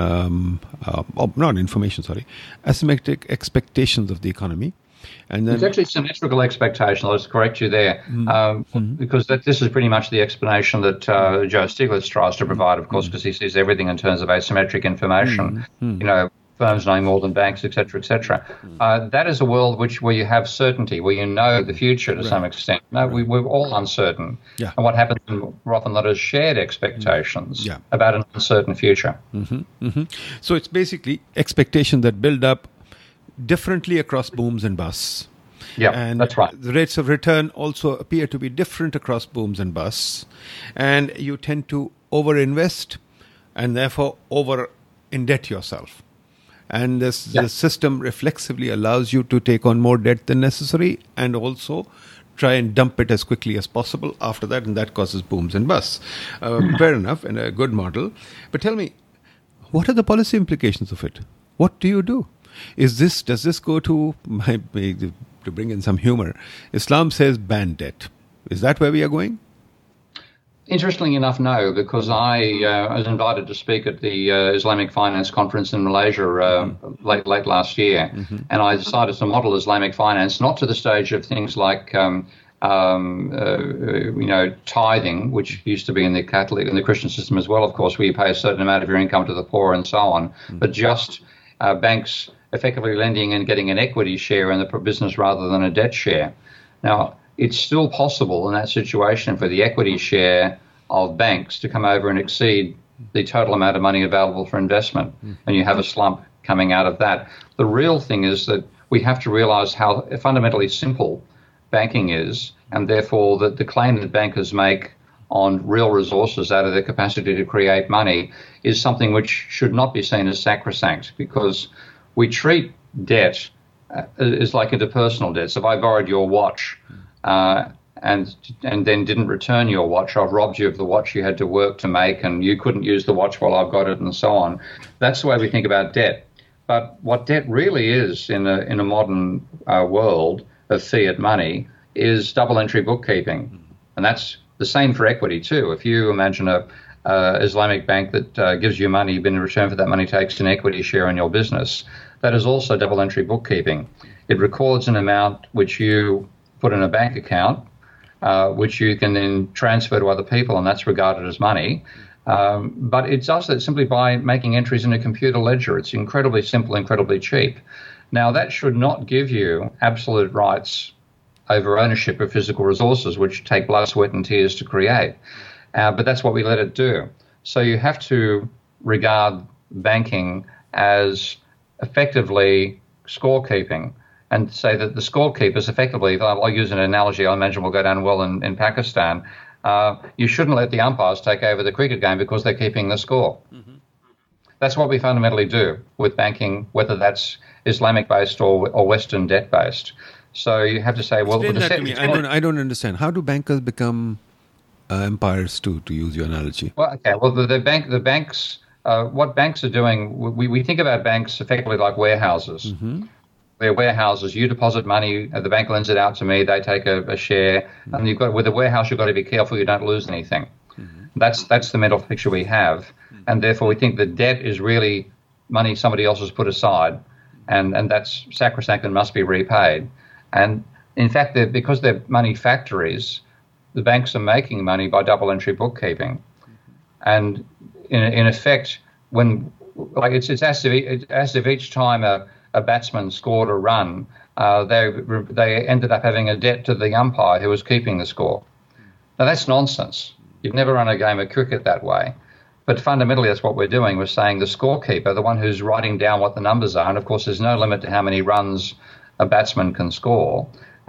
Asymmetric expectations of the economy. And then, it's actually symmetrical expectation. I'll just correct you there, because this is pretty much the explanation that Joe Stiglitz tries to provide, of course, because he sees everything in terms of asymmetric information. You know, firms knowing more than banks, etc., etc. That is a world where you have certainty, where you know the future to some extent. No, we're all uncertain. Yeah. And what happens more often than not is shared expectations about an uncertain future. So it's basically expectations that build up differently across booms and busts. Yeah, and that's right. The rates of return also appear to be different across booms and busts. And you tend to overinvest and therefore over-indebt yourself. And the system reflexively allows you to take on more debt than necessary and also try and dump it as quickly as possible after that, and that causes booms and busts. Fair enough, and a good model. But tell me, what are the policy implications of it? What do you do? Does this go to bring in some humor? Islam says ban debt. Is that where we are going? Interestingly enough, no, because I was invited to speak at the Islamic Finance Conference in Malaysia late last year, and I decided to model Islamic finance not to the stage of things like tithing, which used to be in the Catholic and the Christian system as well, of course, where you pay a certain amount of your income to the poor and so on, but just banks effectively lending and getting an equity share in the business rather than a debt share. Now, it's still possible in that situation for the equity share of banks to come over and exceed the total amount of money available for investment, and you have a slump coming out of that. The real thing is that we have to realize how fundamentally simple banking is, and therefore that the claim that bankers make on real resources out of their capacity to create money is something which should not be seen as sacrosanct, because we treat debt as like interpersonal debt. So if I borrowed your watch and then didn't return your watch, I've robbed you of the watch you had to work to make, and you couldn't use the watch while I've got it, and so on. That's the way we think about debt. But what debt really is in a modern world of fiat money is double entry bookkeeping, and that's the same for equity too. If you imagine a Islamic bank that gives you money, but in return for that money takes an equity share in your business, that is also double entry bookkeeping. It records an amount which you put in a bank account, which you can then transfer to other people, and that's regarded as money. But it does that simply by making entries in a computer ledger. It's incredibly simple, incredibly cheap. Now, that should not give you absolute rights over ownership of physical resources, which take blood, sweat, and tears to create. But that's what we let it do. So you have to regard banking as effectively scorekeeping, and say that the scorekeepers effectively, I'll use an analogy I imagine will go down well in Pakistan, you shouldn't let the umpires take over the cricket game because they're keeping the score. Mm-hmm. That's what we fundamentally do with banking, whether that's Islamic-based or Western debt-based. So you have to say, well... Explain that to me. I don't understand. How do bankers become empires to use your analogy? Well, okay. Well, the banks... what banks are doing, we think about banks effectively like warehouses. Mm-hmm. They're warehouses. You deposit money, the bank lends it out to me, they take a share, mm-hmm. and with a warehouse you've got to be careful you don't lose anything. Mm-hmm. That's the mental picture we have, mm-hmm. and therefore we think that debt is really money somebody else has put aside, and that's sacrosanct and must be repaid. And in fact, because they're money factories, the banks are making money by double entry bookkeeping, and in effect, when like it's as if each time a batsman scored a run, they ended up having a debt to the umpire who was keeping the score. Now that's nonsense. You've never run a game of cricket that way. But fundamentally that's what we're doing. We're saying the scorekeeper, the one who's writing down what the numbers are, and of course there's no limit to how many runs a batsman can score.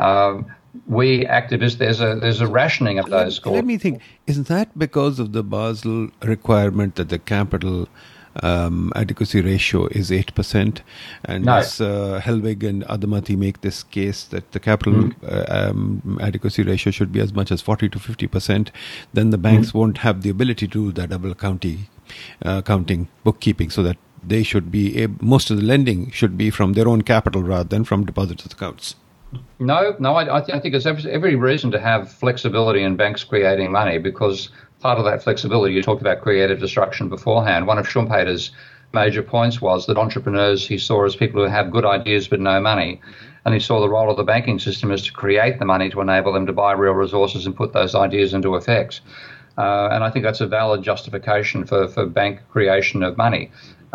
We activists, there's a rationing of those scores. Let me think. Isn't that because of the Basel requirement that the capital adequacy ratio is 8%? And no. this, Helwig and Adamati make this case that the capital adequacy ratio should be as much as 40 to 50%. Then the banks won't have the ability to do that double counting bookkeeping, so that they should be most of the lending should be from their own capital rather than from deposits accounts. No, I think there's every reason to have flexibility in banks creating money, because part of that flexibility, you talked about creative destruction beforehand. One of Schumpeter's major points was that entrepreneurs he saw as people who have good ideas but no money. And he saw the role of the banking system as to create the money to enable them to buy real resources and put those ideas into effect. And I think that's a valid justification for bank creation of money.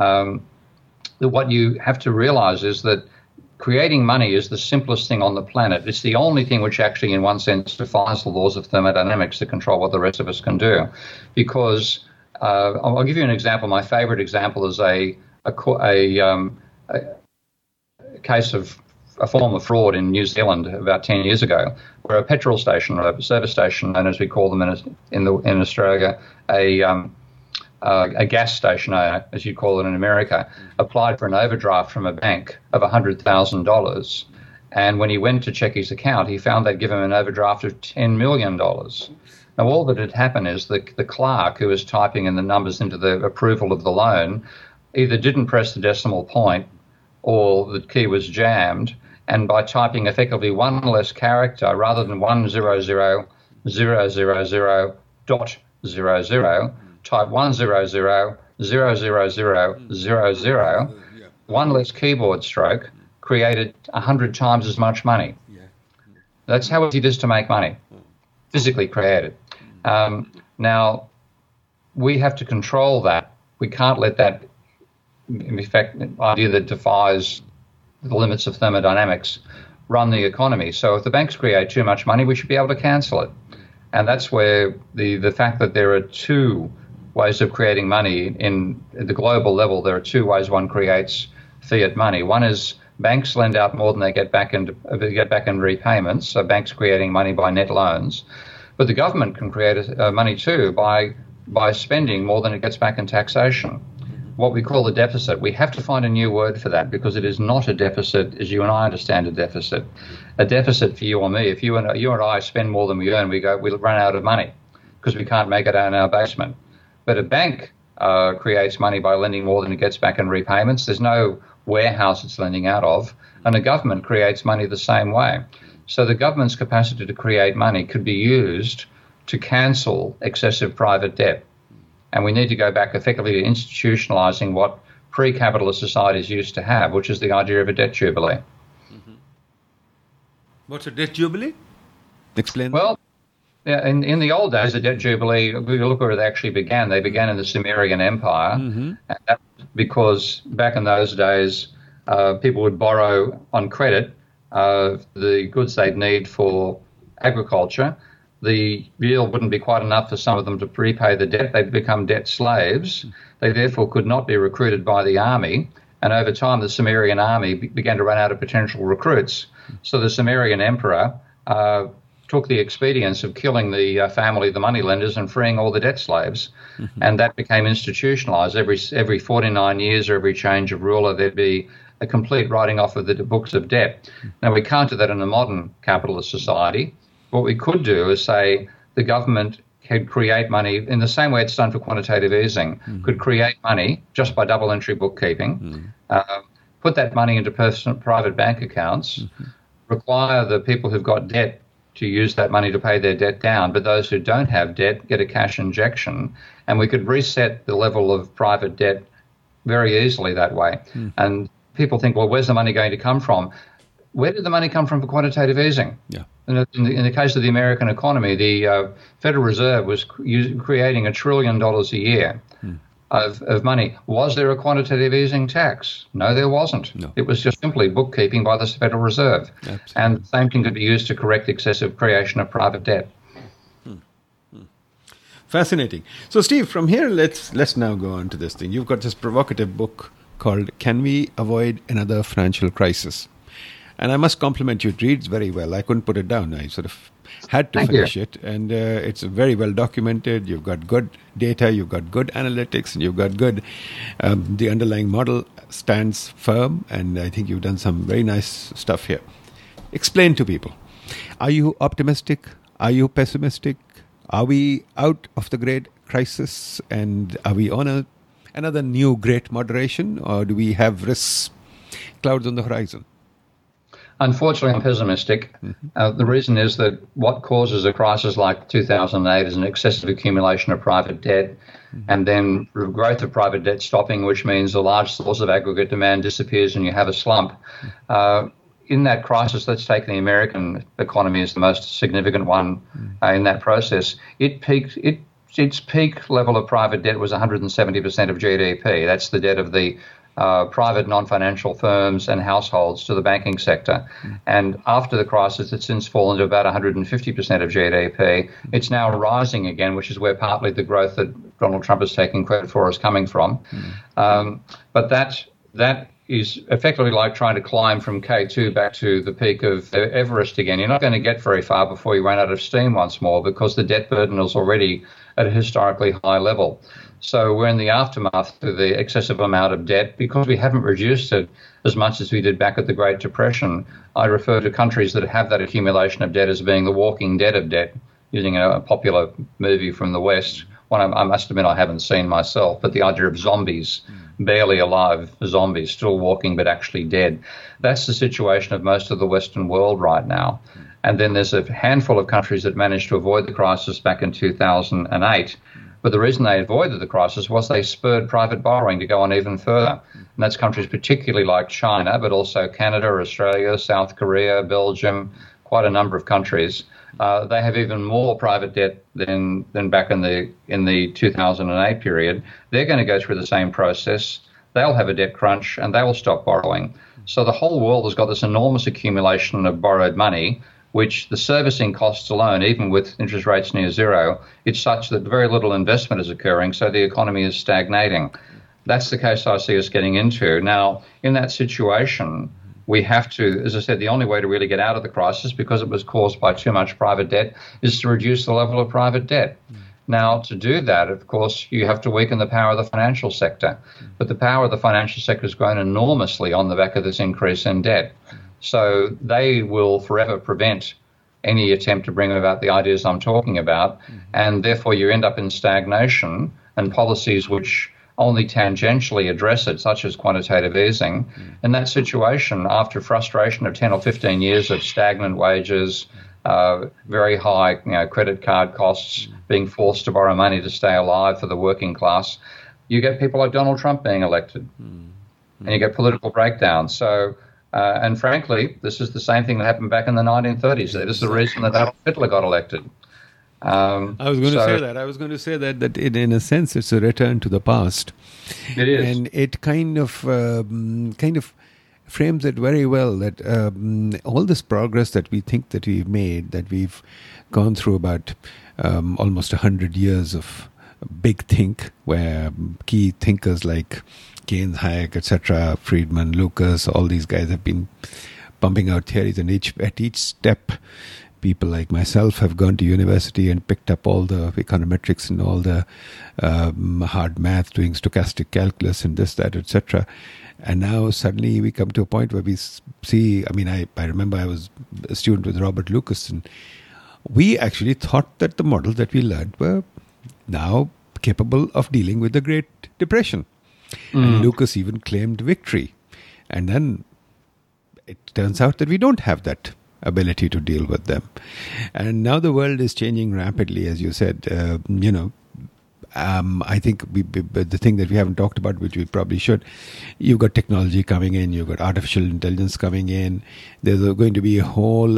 What you have to realize is that creating money is the simplest thing on the planet. It's the only thing which actually, in one sense, defies the laws of thermodynamics that control what the rest of us can do. Because I'll give you an example. My favorite example is a case of a form of fraud in New Zealand about 10 years ago, where a petrol station, or a service station, and as we call them in Australia, a gas station owner, as you call it in America, applied for an overdraft from a bank of $100,000. And when he went to check his account, he found they'd given him an overdraft of $10 million. Now, all that had happened is the clerk who was typing in the numbers into the approval of the loan either didn't press the decimal point or the key was jammed. And by typing effectively one less character rather than 100,000.00, type 100,000,000, one less keyboard stroke created 100 times as much money. That's how easy it is to make money, physically created. Now, we have to control that. We can't let that, in fact, idea that defies the limits of thermodynamics, run the economy. So if the banks create too much money, we should be able to cancel it. And that's where the fact that there are two ways of creating money at the global level, there are two ways one creates fiat money. One is banks lend out more than they get back in repayments, so banks creating money by net loans. But the government can create money too by spending more than it gets back in taxation. What we call the deficit. We have to find a new word for that because it is not a deficit as you and I understand a deficit. A deficit for you or me, if you and I spend more than we earn, we'll run out of money because we can't make it out in our basement. But a bank creates money by lending more than it gets back in repayments. There's no warehouse it's lending out of, and the government creates money the same way. So the government's capacity to create money could be used to cancel excessive private debt. And we need to go back effectively to institutionalizing what pre-capitalist societies used to have, which is the idea of a debt jubilee. Mm-hmm. What's a debt jubilee? Explain. Well, yeah, in the old days, the debt jubilee, we look where it actually began. They began in the Sumerian Empire, and that's because back in those days, people would borrow on credit the goods they'd need for agriculture. The yield wouldn't be quite enough for some of them to repay the debt. They'd become debt slaves. They therefore could not be recruited by the army. And over time, the Sumerian army began to run out of potential recruits. So the Sumerian emperor took the expedience of killing the family of the moneylenders and freeing all the debt slaves. Mm-hmm. And that became institutionalized. Every 49 years or every change of ruler, there'd be a complete writing off of the books of debt. Now, we can't do that in a modern capitalist society. What we could do is say the government could create money in the same way it's done for quantitative easing, could create money just by double entry bookkeeping, put that money into private bank accounts, require the people who've got debt to use that money to pay their debt down, but those who don't have debt get a cash injection, and we could reset the level of private debt very easily that way. And people think, well, where's the money going to come from? Where did the money come from for quantitative easing? Yeah. In the case of the American economy, the Federal Reserve was creating $1 trillion a year of money. Was there a quantitative easing tax? No, there wasn't. No. It was just simply bookkeeping by the Federal Reserve. Absolutely. And the same thing could be used to correct excessive creation of private debt. Fascinating. So, Steve, from here, let's now go on to this thing. You've got this provocative book called "Can We Avoid Another Financial Crisis?" And I must compliment you. It reads very well. I couldn't put it down. I sort of had to finish it. And it's very well documented. You've got good data. You've got good analytics. And you've got good... the underlying model stands firm. And I think you've done some very nice stuff here. Explain to people. Are you optimistic? Are you pessimistic? Are we out of the great crisis? And are we on another new great moderation? Or do we have risks, clouds on the horizon? Unfortunately, I'm pessimistic. The reason is that what causes a crisis like 2008 is an excessive accumulation of private debt and then growth of private debt stopping, which means a large source of aggregate demand disappears and you have a slump. In that crisis, let's take the American economy as the most significant one in that process. Its peak level of private debt was 170% of GDP. That's the debt of the private non-financial firms and households to the banking sector. And after the crisis, it's since fallen to about 150% of GDP. It's now rising again, which is where partly the growth that Donald Trump is taking credit for is coming from. But that is effectively like trying to climb from K2 back to the peak of Everest again. You're not going to get very far before you run out of steam once more because the debt burden is already at a historically high level. So we're in the aftermath of the excessive amount of debt because we haven't reduced it as much as we did back at the Great Depression. I refer to countries that have that accumulation of debt as being the walking dead of debt, using a popular movie from the West. One I must admit I haven't seen myself, but the idea of zombies, barely alive zombies, still walking but actually dead. That's the situation of most of the Western world right now. And then there's a handful of countries that managed to avoid the crisis back in 2008. But the reason they avoided the crisis was they spurred private borrowing to go on even further. And that's countries particularly like China, but also Canada, Australia, South Korea, Belgium, quite a number of countries. They have even more private debt than back in the 2008 period. They're going to go through the same process. they'll have a debt crunch and they will stop borrowing. So the whole world has got this enormous accumulation of borrowed money, which the servicing costs alone, even with interest rates near zero, it's such that very little investment is occurring, so the economy is stagnating. That's the case I see us getting into. Now, in that situation, we have to, as I said, the only way to really get out of the crisis, because it was caused by too much private debt, is to reduce the level of private debt. Now, to do that, of course, you have to weaken the power of the financial sector. But the power of the financial sector has grown enormously on the back of this increase in debt. So they will forever prevent any attempt to bring about the ideas I'm talking about. And therefore, you end up in stagnation and policies which only tangentially address it, such as quantitative easing. In that situation, after frustration of 10 or 15 years of stagnant wages, very high credit card costs, being forced to borrow money to stay alive for the working class, you get people like Donald Trump being elected. And you get political breakdowns. So, and frankly, this is the same thing that happened back in the 1930s. This is the reason that Adolf Hitler got elected. I was going to say that. I was going to say that in a sense, it's a return to the past. It is. And it kind of frames it very well, that all this progress that we think that we've made, that we've gone through about almost 100 years of big think, where key thinkers like Keynes, Hayek, etc., Friedman, Lucas, all these guys have been pumping out theories, and at each step, people like myself have gone to university and picked up all the econometrics and all the hard math, doing stochastic calculus and this, that, etc. And now suddenly we come to a point where we see, I remember I was a student with Robert Lucas, and we actually thought that the models that we learned were now capable of dealing with the Great Depression. And Lucas even claimed victory. And then it turns out that we don't have that ability to deal with them. And now the world is changing rapidly, as you said. I think the thing that we haven't talked about, which we probably should, you've got technology coming in, you've got artificial intelligence coming in. There's going to be a whole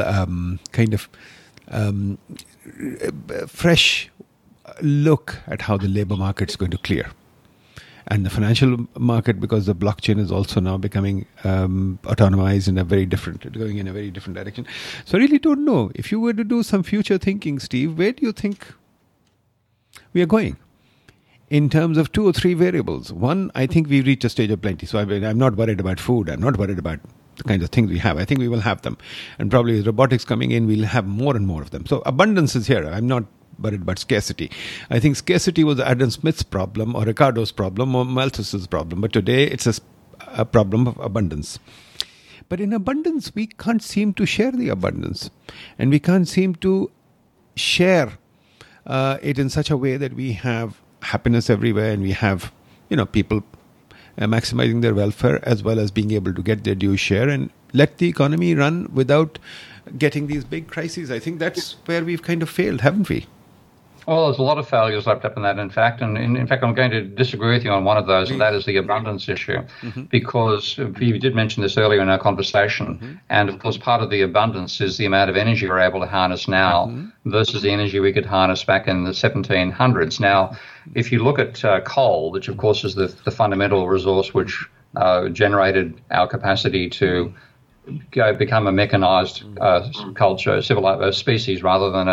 fresh look at how the labor market's going to clear. And the financial market, because the blockchain is also now becoming autonomized going in a very different direction. So I really don't know. If you were to do some future thinking, Steve, where do you think we are going? In terms of 2 or 3 variables. One, I think we've reached a stage of plenty. So I'm not worried about food. I'm not worried about the kinds of things we have. I think we will have them. And probably with robotics coming in, we'll have more and more of them. So abundance is here. I'm not worried about scarcity. I think scarcity was Adam Smith's problem, or Ricardo's problem, or Malthus's problem. But today it's a problem of abundance. But in abundance, we can't seem to share the abundance. And we can't seem to share it in such a way that we have happiness everywhere, and we have, people maximizing their welfare as well as being able to get their due share and let the economy run without getting these big crises. I think that's where we've kind of failed, haven't we? Well, there's a lot of failures wrapped up in that, in fact. And in fact, I'm going to disagree with you on one of those, and that is the abundance issue. Because you did mention this earlier in our conversation. And, of course, part of the abundance is the amount of energy we're able to harness now versus the energy we could harness back in the 1700s. Now, if you look at coal, which, of course, is the fundamental resource which generated our capacity to become a mechanized culture, civilized species, rather than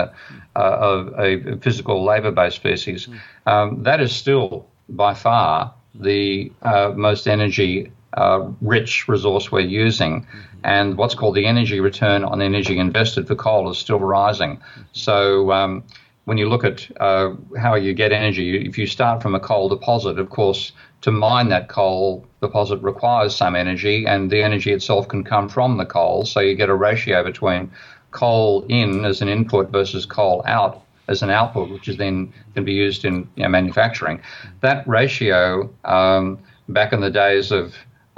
a physical labor-based species. That is still by far the most energy rich resource we're using, and what's called the energy return on energy invested for coal is still rising. So when you look at how you get energy, if you start from a coal deposit, of course, to mine that coal deposit requires some energy, and the energy itself can come from the coal. So you get a ratio between coal in as an input versus coal out as an output, which is then can be used in manufacturing. That ratio, back in the days of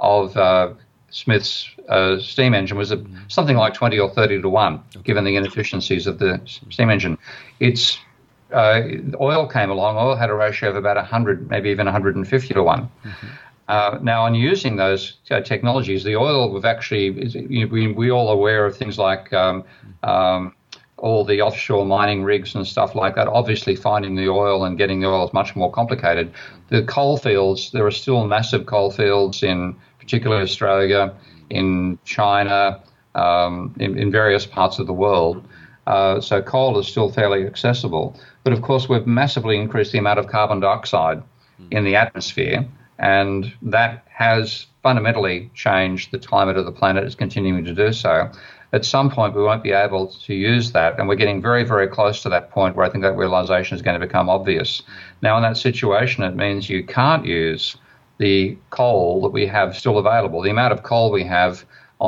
Smith's steam engine, was something like 20 or 30 to 1, given the inefficiencies of the steam engine. Oil came along. Oil had a ratio of about 100, maybe even 150 to 1. Now, on using those technologies, the oil we've actually, we all aware of things like all the offshore mining rigs and stuff like that. Obviously, finding the oil and getting the oil is much more complicated. The coal fields, there are still massive coal fields in particularly Australia, in China, in various parts of the world. So coal is still fairly accessible. But of course, we've massively increased the amount of carbon dioxide in the atmosphere, and that has fundamentally changed the climate of the planet. It's continuing to do so. At some point, we won't be able to use that, and we're getting very, very close to that point where I think that realization is going to become obvious. Now, in that situation, it means you can't use the coal that we have still available. The amount of coal we have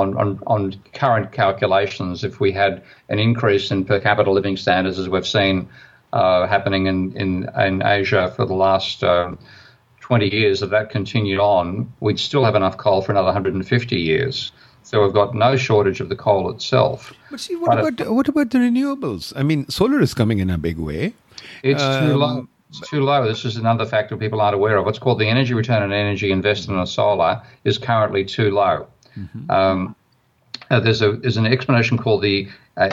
on current calculations, if we had an increase in per capita living standards, as we've seen happening in Asia for the last 20 years, if that continued on, we'd still have enough coal for another 150 years. So we've got no shortage of the coal itself. But see, what about the renewables? I mean, solar is coming in a big way. It's too low. It's too low. This is another factor people aren't aware of. What's called the energy return on energy invested in solar is currently too low. Mm-hmm. There's an explanation called they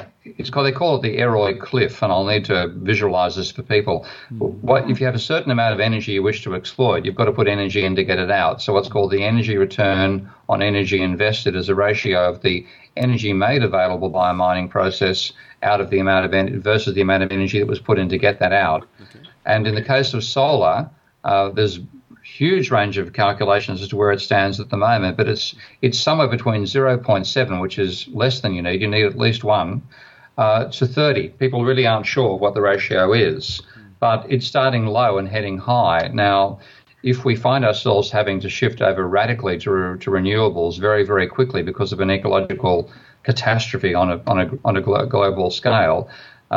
call it the Aroy cliff, and I'll need to visualize this for people. If you have a certain amount of energy you wish to exploit, you've got to put energy in to get it out. So what's called the energy return on energy invested is a ratio of the energy made available by a mining process out of the amount of versus the amount of energy that was put in to get that out. Okay. And in the case of solar, there's huge range of calculations as to where it stands at the moment, but it's somewhere between 0.7, which is less than you need at least 1, to 30. People really aren't sure what the ratio is, but it's starting low and heading high. Now, if we find ourselves having to shift over radically to renewables very, very quickly because of an ecological catastrophe on a global scale,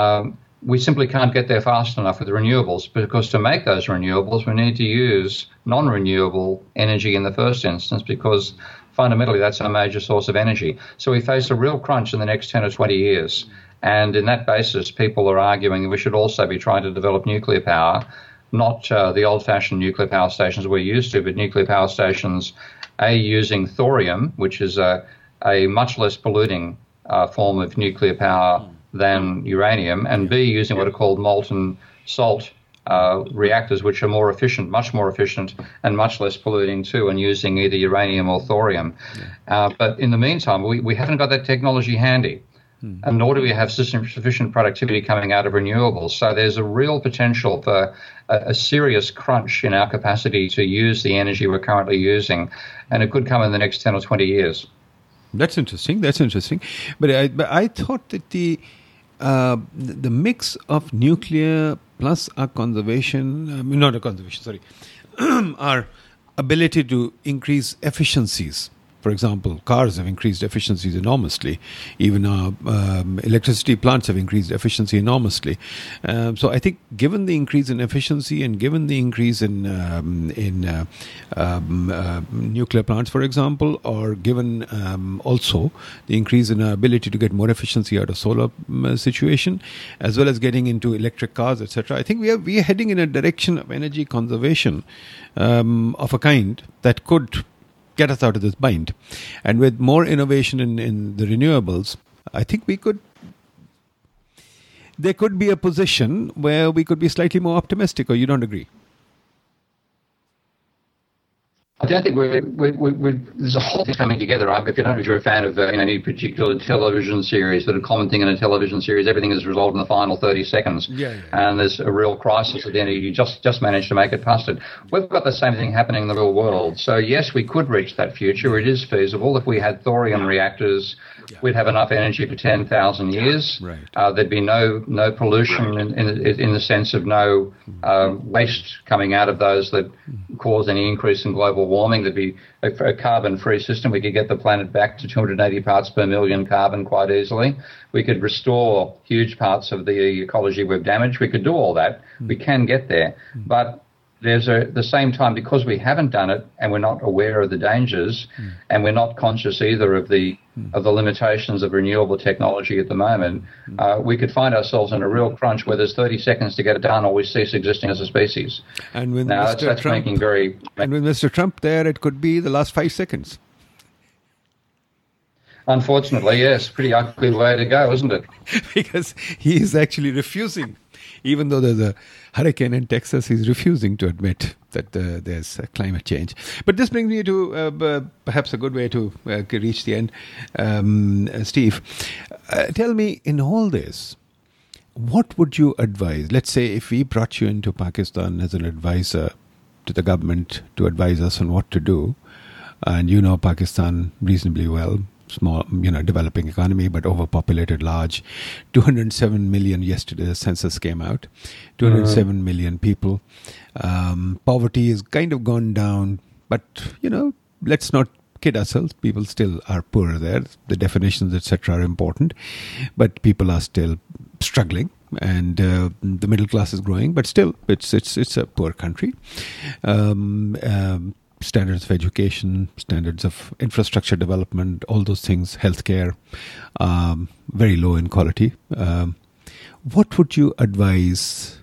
we simply can't get there fast enough with the renewables, because to make those renewables, we need to use non-renewable energy in the first instance, because fundamentally that's a major source of energy. So we face a real crunch in the next 10 or 20 years. And in that basis, people are arguing that we should also be trying to develop nuclear power, not the old-fashioned nuclear power stations we're used to, but nuclear power stations, using thorium, which is a much less polluting form of nuclear power than uranium, and B, using what are called molten salt reactors, which are more efficient, much more efficient, and much less polluting too, and using either uranium or thorium. But in the meantime, we haven't got that technology handy, and nor do we have sufficient productivity coming out of renewables. So there's a real potential for a serious crunch in our capacity to use the energy we're currently using, and it could come in the next 10 or 20 years. That's interesting. But I thought that the mix of nuclear plus our our ability to increase efficiencies. For example, cars have increased efficiencies enormously. Even our electricity plants have increased efficiency enormously. So I think, given the increase in efficiency and given the increase in nuclear plants, for example, or given also the increase in our ability to get more efficiency out of solar situation, as well as getting into electric cars, etc., I think we are heading in a direction of energy conservation of a kind that could get us out of this bind. And with more innovation in the renewables, I think there could be a position where we could be slightly more optimistic, or you don't agree? I don't think there's a whole thing coming together. If you're a fan of any particular television series, but a common thing in a television series, everything is resolved in the final 30 seconds. And there's a real crisis at the end. You just manage to make it past it. We've got the same thing happening in the real world. So yes, we could reach that future. It is feasible. If we had thorium reactors, we'd have enough energy for 10,000 years. Right. There'd be no pollution in the sense of no waste coming out of those that cause any increase in global warming. There'd be a carbon-free system. We could get the planet back to 280 parts per million carbon quite easily. We could restore huge parts of the ecology we've damaged. We could do all that. We can get there. But there's at the same time, because we haven't done it and we're not aware of the dangers and we're not conscious either of the limitations of renewable technology at the moment, we could find ourselves in a real crunch where there's 30 seconds to get it done or we cease existing as a species. And with Mr. Trump there, it could be the last 5 seconds. Unfortunately, yes. Pretty ugly way to go, isn't it? Because he is actually refusing, even though there's a hurricane in Texas, he's refusing to admit that there's climate change. But this brings me to perhaps a good way to reach the end. Steve, tell me, in all this, what would you advise? Let's say if we brought you into Pakistan as an advisor to the government to advise us on what to do, and you know Pakistan reasonably well, small, developing economy, but overpopulated, large. 207 million yesterday, the census came out. 207 million people. Poverty has kind of gone down, but, let's not kid ourselves. People still are poor there. The definitions, etc., are important, but people are still struggling, and the middle class is growing, but still, it's a poor country. Standards of education, standards of infrastructure development, all those things, healthcare, very low in quality. What would you advise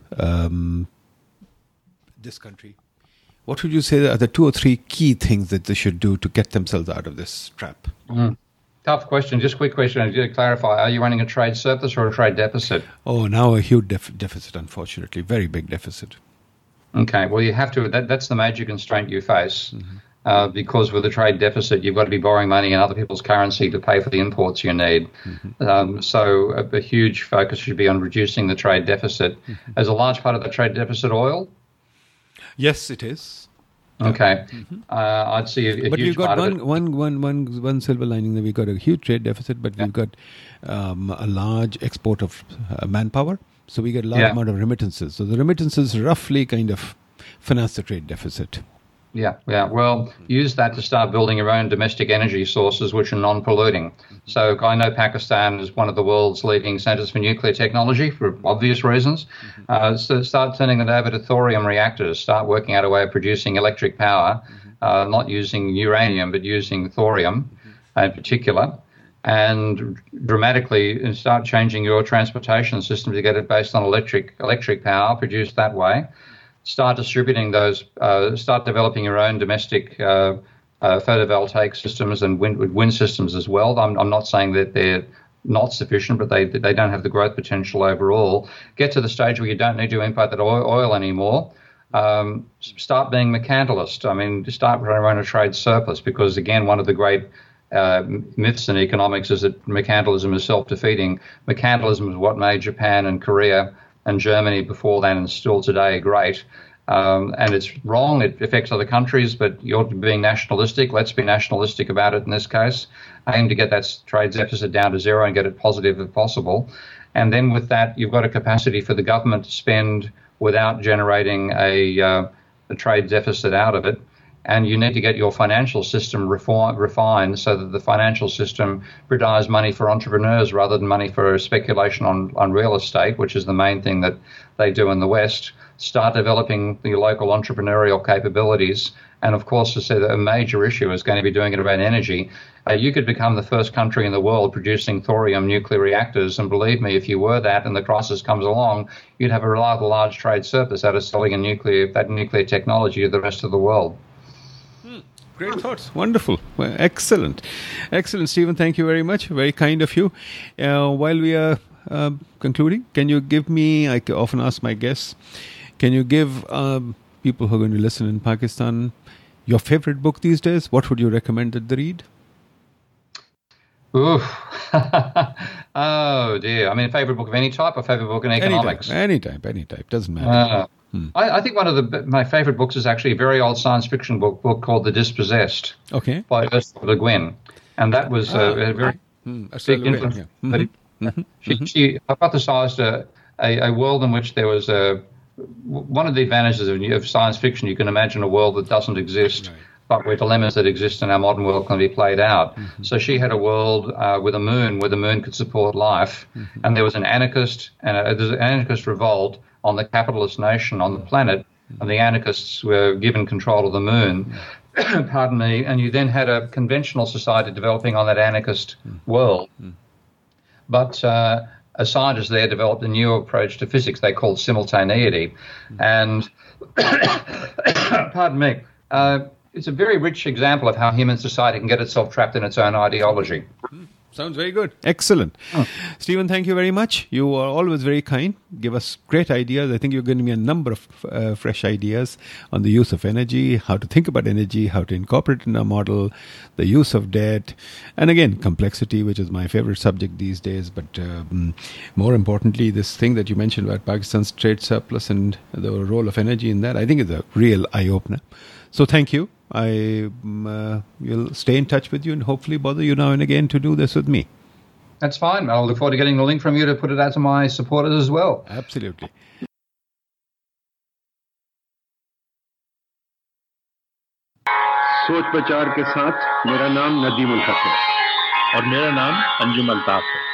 this country? What would you say are the 2 or 3 key things that they should do to get themselves out of this trap? Tough question. Just quick question. To clarify, are you running a trade surplus or a trade deficit? Oh, now a huge deficit, unfortunately. Very big deficit. Okay, well, you have to. That's the major constraint you face, because with a trade deficit, you've got to be borrowing money in other people's currency to pay for the imports you need. So a huge focus should be on reducing the trade deficit. As a large part of the trade deficit, oil? Yes, it is. Okay, I'd see a huge part of it. But we've got one silver lining, that we've got a huge trade deficit, but we've got a large export of manpower. So we get a large amount of remittances. So the remittances roughly kind of finance the trade deficit. Yeah. Well, use that to start building your own domestic energy sources, which are non-polluting. So I know Pakistan is one of the world's leading centers for nuclear technology for obvious reasons. So start turning it over to thorium reactors. Start working out a way of producing electric power, not using uranium, but using thorium in particular. And dramatically start changing your transportation system to get it based on electric power produced that way. Start distributing those. Start developing your own domestic photovoltaic systems and wind systems as well. I'm not saying that they're not sufficient, but they don't have the growth potential overall. Get to the stage where you don't need to import that oil anymore. Start being mercantilist. I mean, start running a trade surplus, because again, one of the great myths in economics is that mercantilism is self-defeating. Mercantilism is what made Japan and Korea and Germany before then and still today great. And it's wrong. It affects other countries, but you're being nationalistic. Let's be nationalistic about it in this case. Aim to get that trade deficit down to zero and get it positive if possible. And then with that, you've got a capacity for the government to spend without generating a trade deficit out of it. And you need to get your financial system refined so that the financial system provides money for entrepreneurs rather than money for speculation on real estate, which is the main thing that they do in the West. Start developing the local entrepreneurial capabilities. And of course, I said a major issue is going to be doing it about energy. You could become the first country in the world producing thorium nuclear reactors. And believe me, if you were that and the crisis comes along, you'd have a rather large trade surplus out of selling that nuclear technology to the rest of the world. Great thoughts. Wonderful. Well, excellent. Excellent, Stephen. Thank you very much. Very kind of you. While we are concluding, can you give me, I often ask my guests, can you give people who are going to listen in Pakistan your favorite book these days? What would you recommend that they read? Ooh. Oh, dear. I mean, a favorite book of any type or favorite book in economics? Any type. Doesn't matter. I think one of my favorite books is actually a very old science fiction book called The Dispossessed by Ursula Le Guin. And that was a very big influence. Yeah. She hypothesized a world in which there was one of the advantages of science fiction. You can imagine a world that doesn't exist, but where dilemmas that exist in our modern world can be played out. So she had a world with a moon where the moon could support life, and there was an anarchist there's an anarchist revolt on the capitalist nation on the planet, and the anarchists were given control of the moon. Pardon me. And you then had a conventional society developing on that anarchist world. But a scientist there developed a new approach to physics they called simultaneity. And, pardon me, it's a very rich example of how human society can get itself trapped in its own ideology. Sounds very good. Excellent. Stephen, thank you very much. You are always very kind. Give us great ideas. I think you're giving me a number of fresh ideas on the use of energy, how to think about energy, how to incorporate it in a model, the use of debt, and again, complexity, which is my favorite subject these days. But more importantly, this thing that you mentioned about Pakistan's trade surplus and the role of energy in that, I think is a real eye-opener. So thank you. I will stay in touch with you and hopefully bother you now and again to do this with me. That's fine. I'll look forward to getting the link from you to put it out to my supporters as well. Absolutely. सोच विचार के साथ मेरा नाम नदीम उल हक है और मेरा नाम अंजुम अल्ताफ है।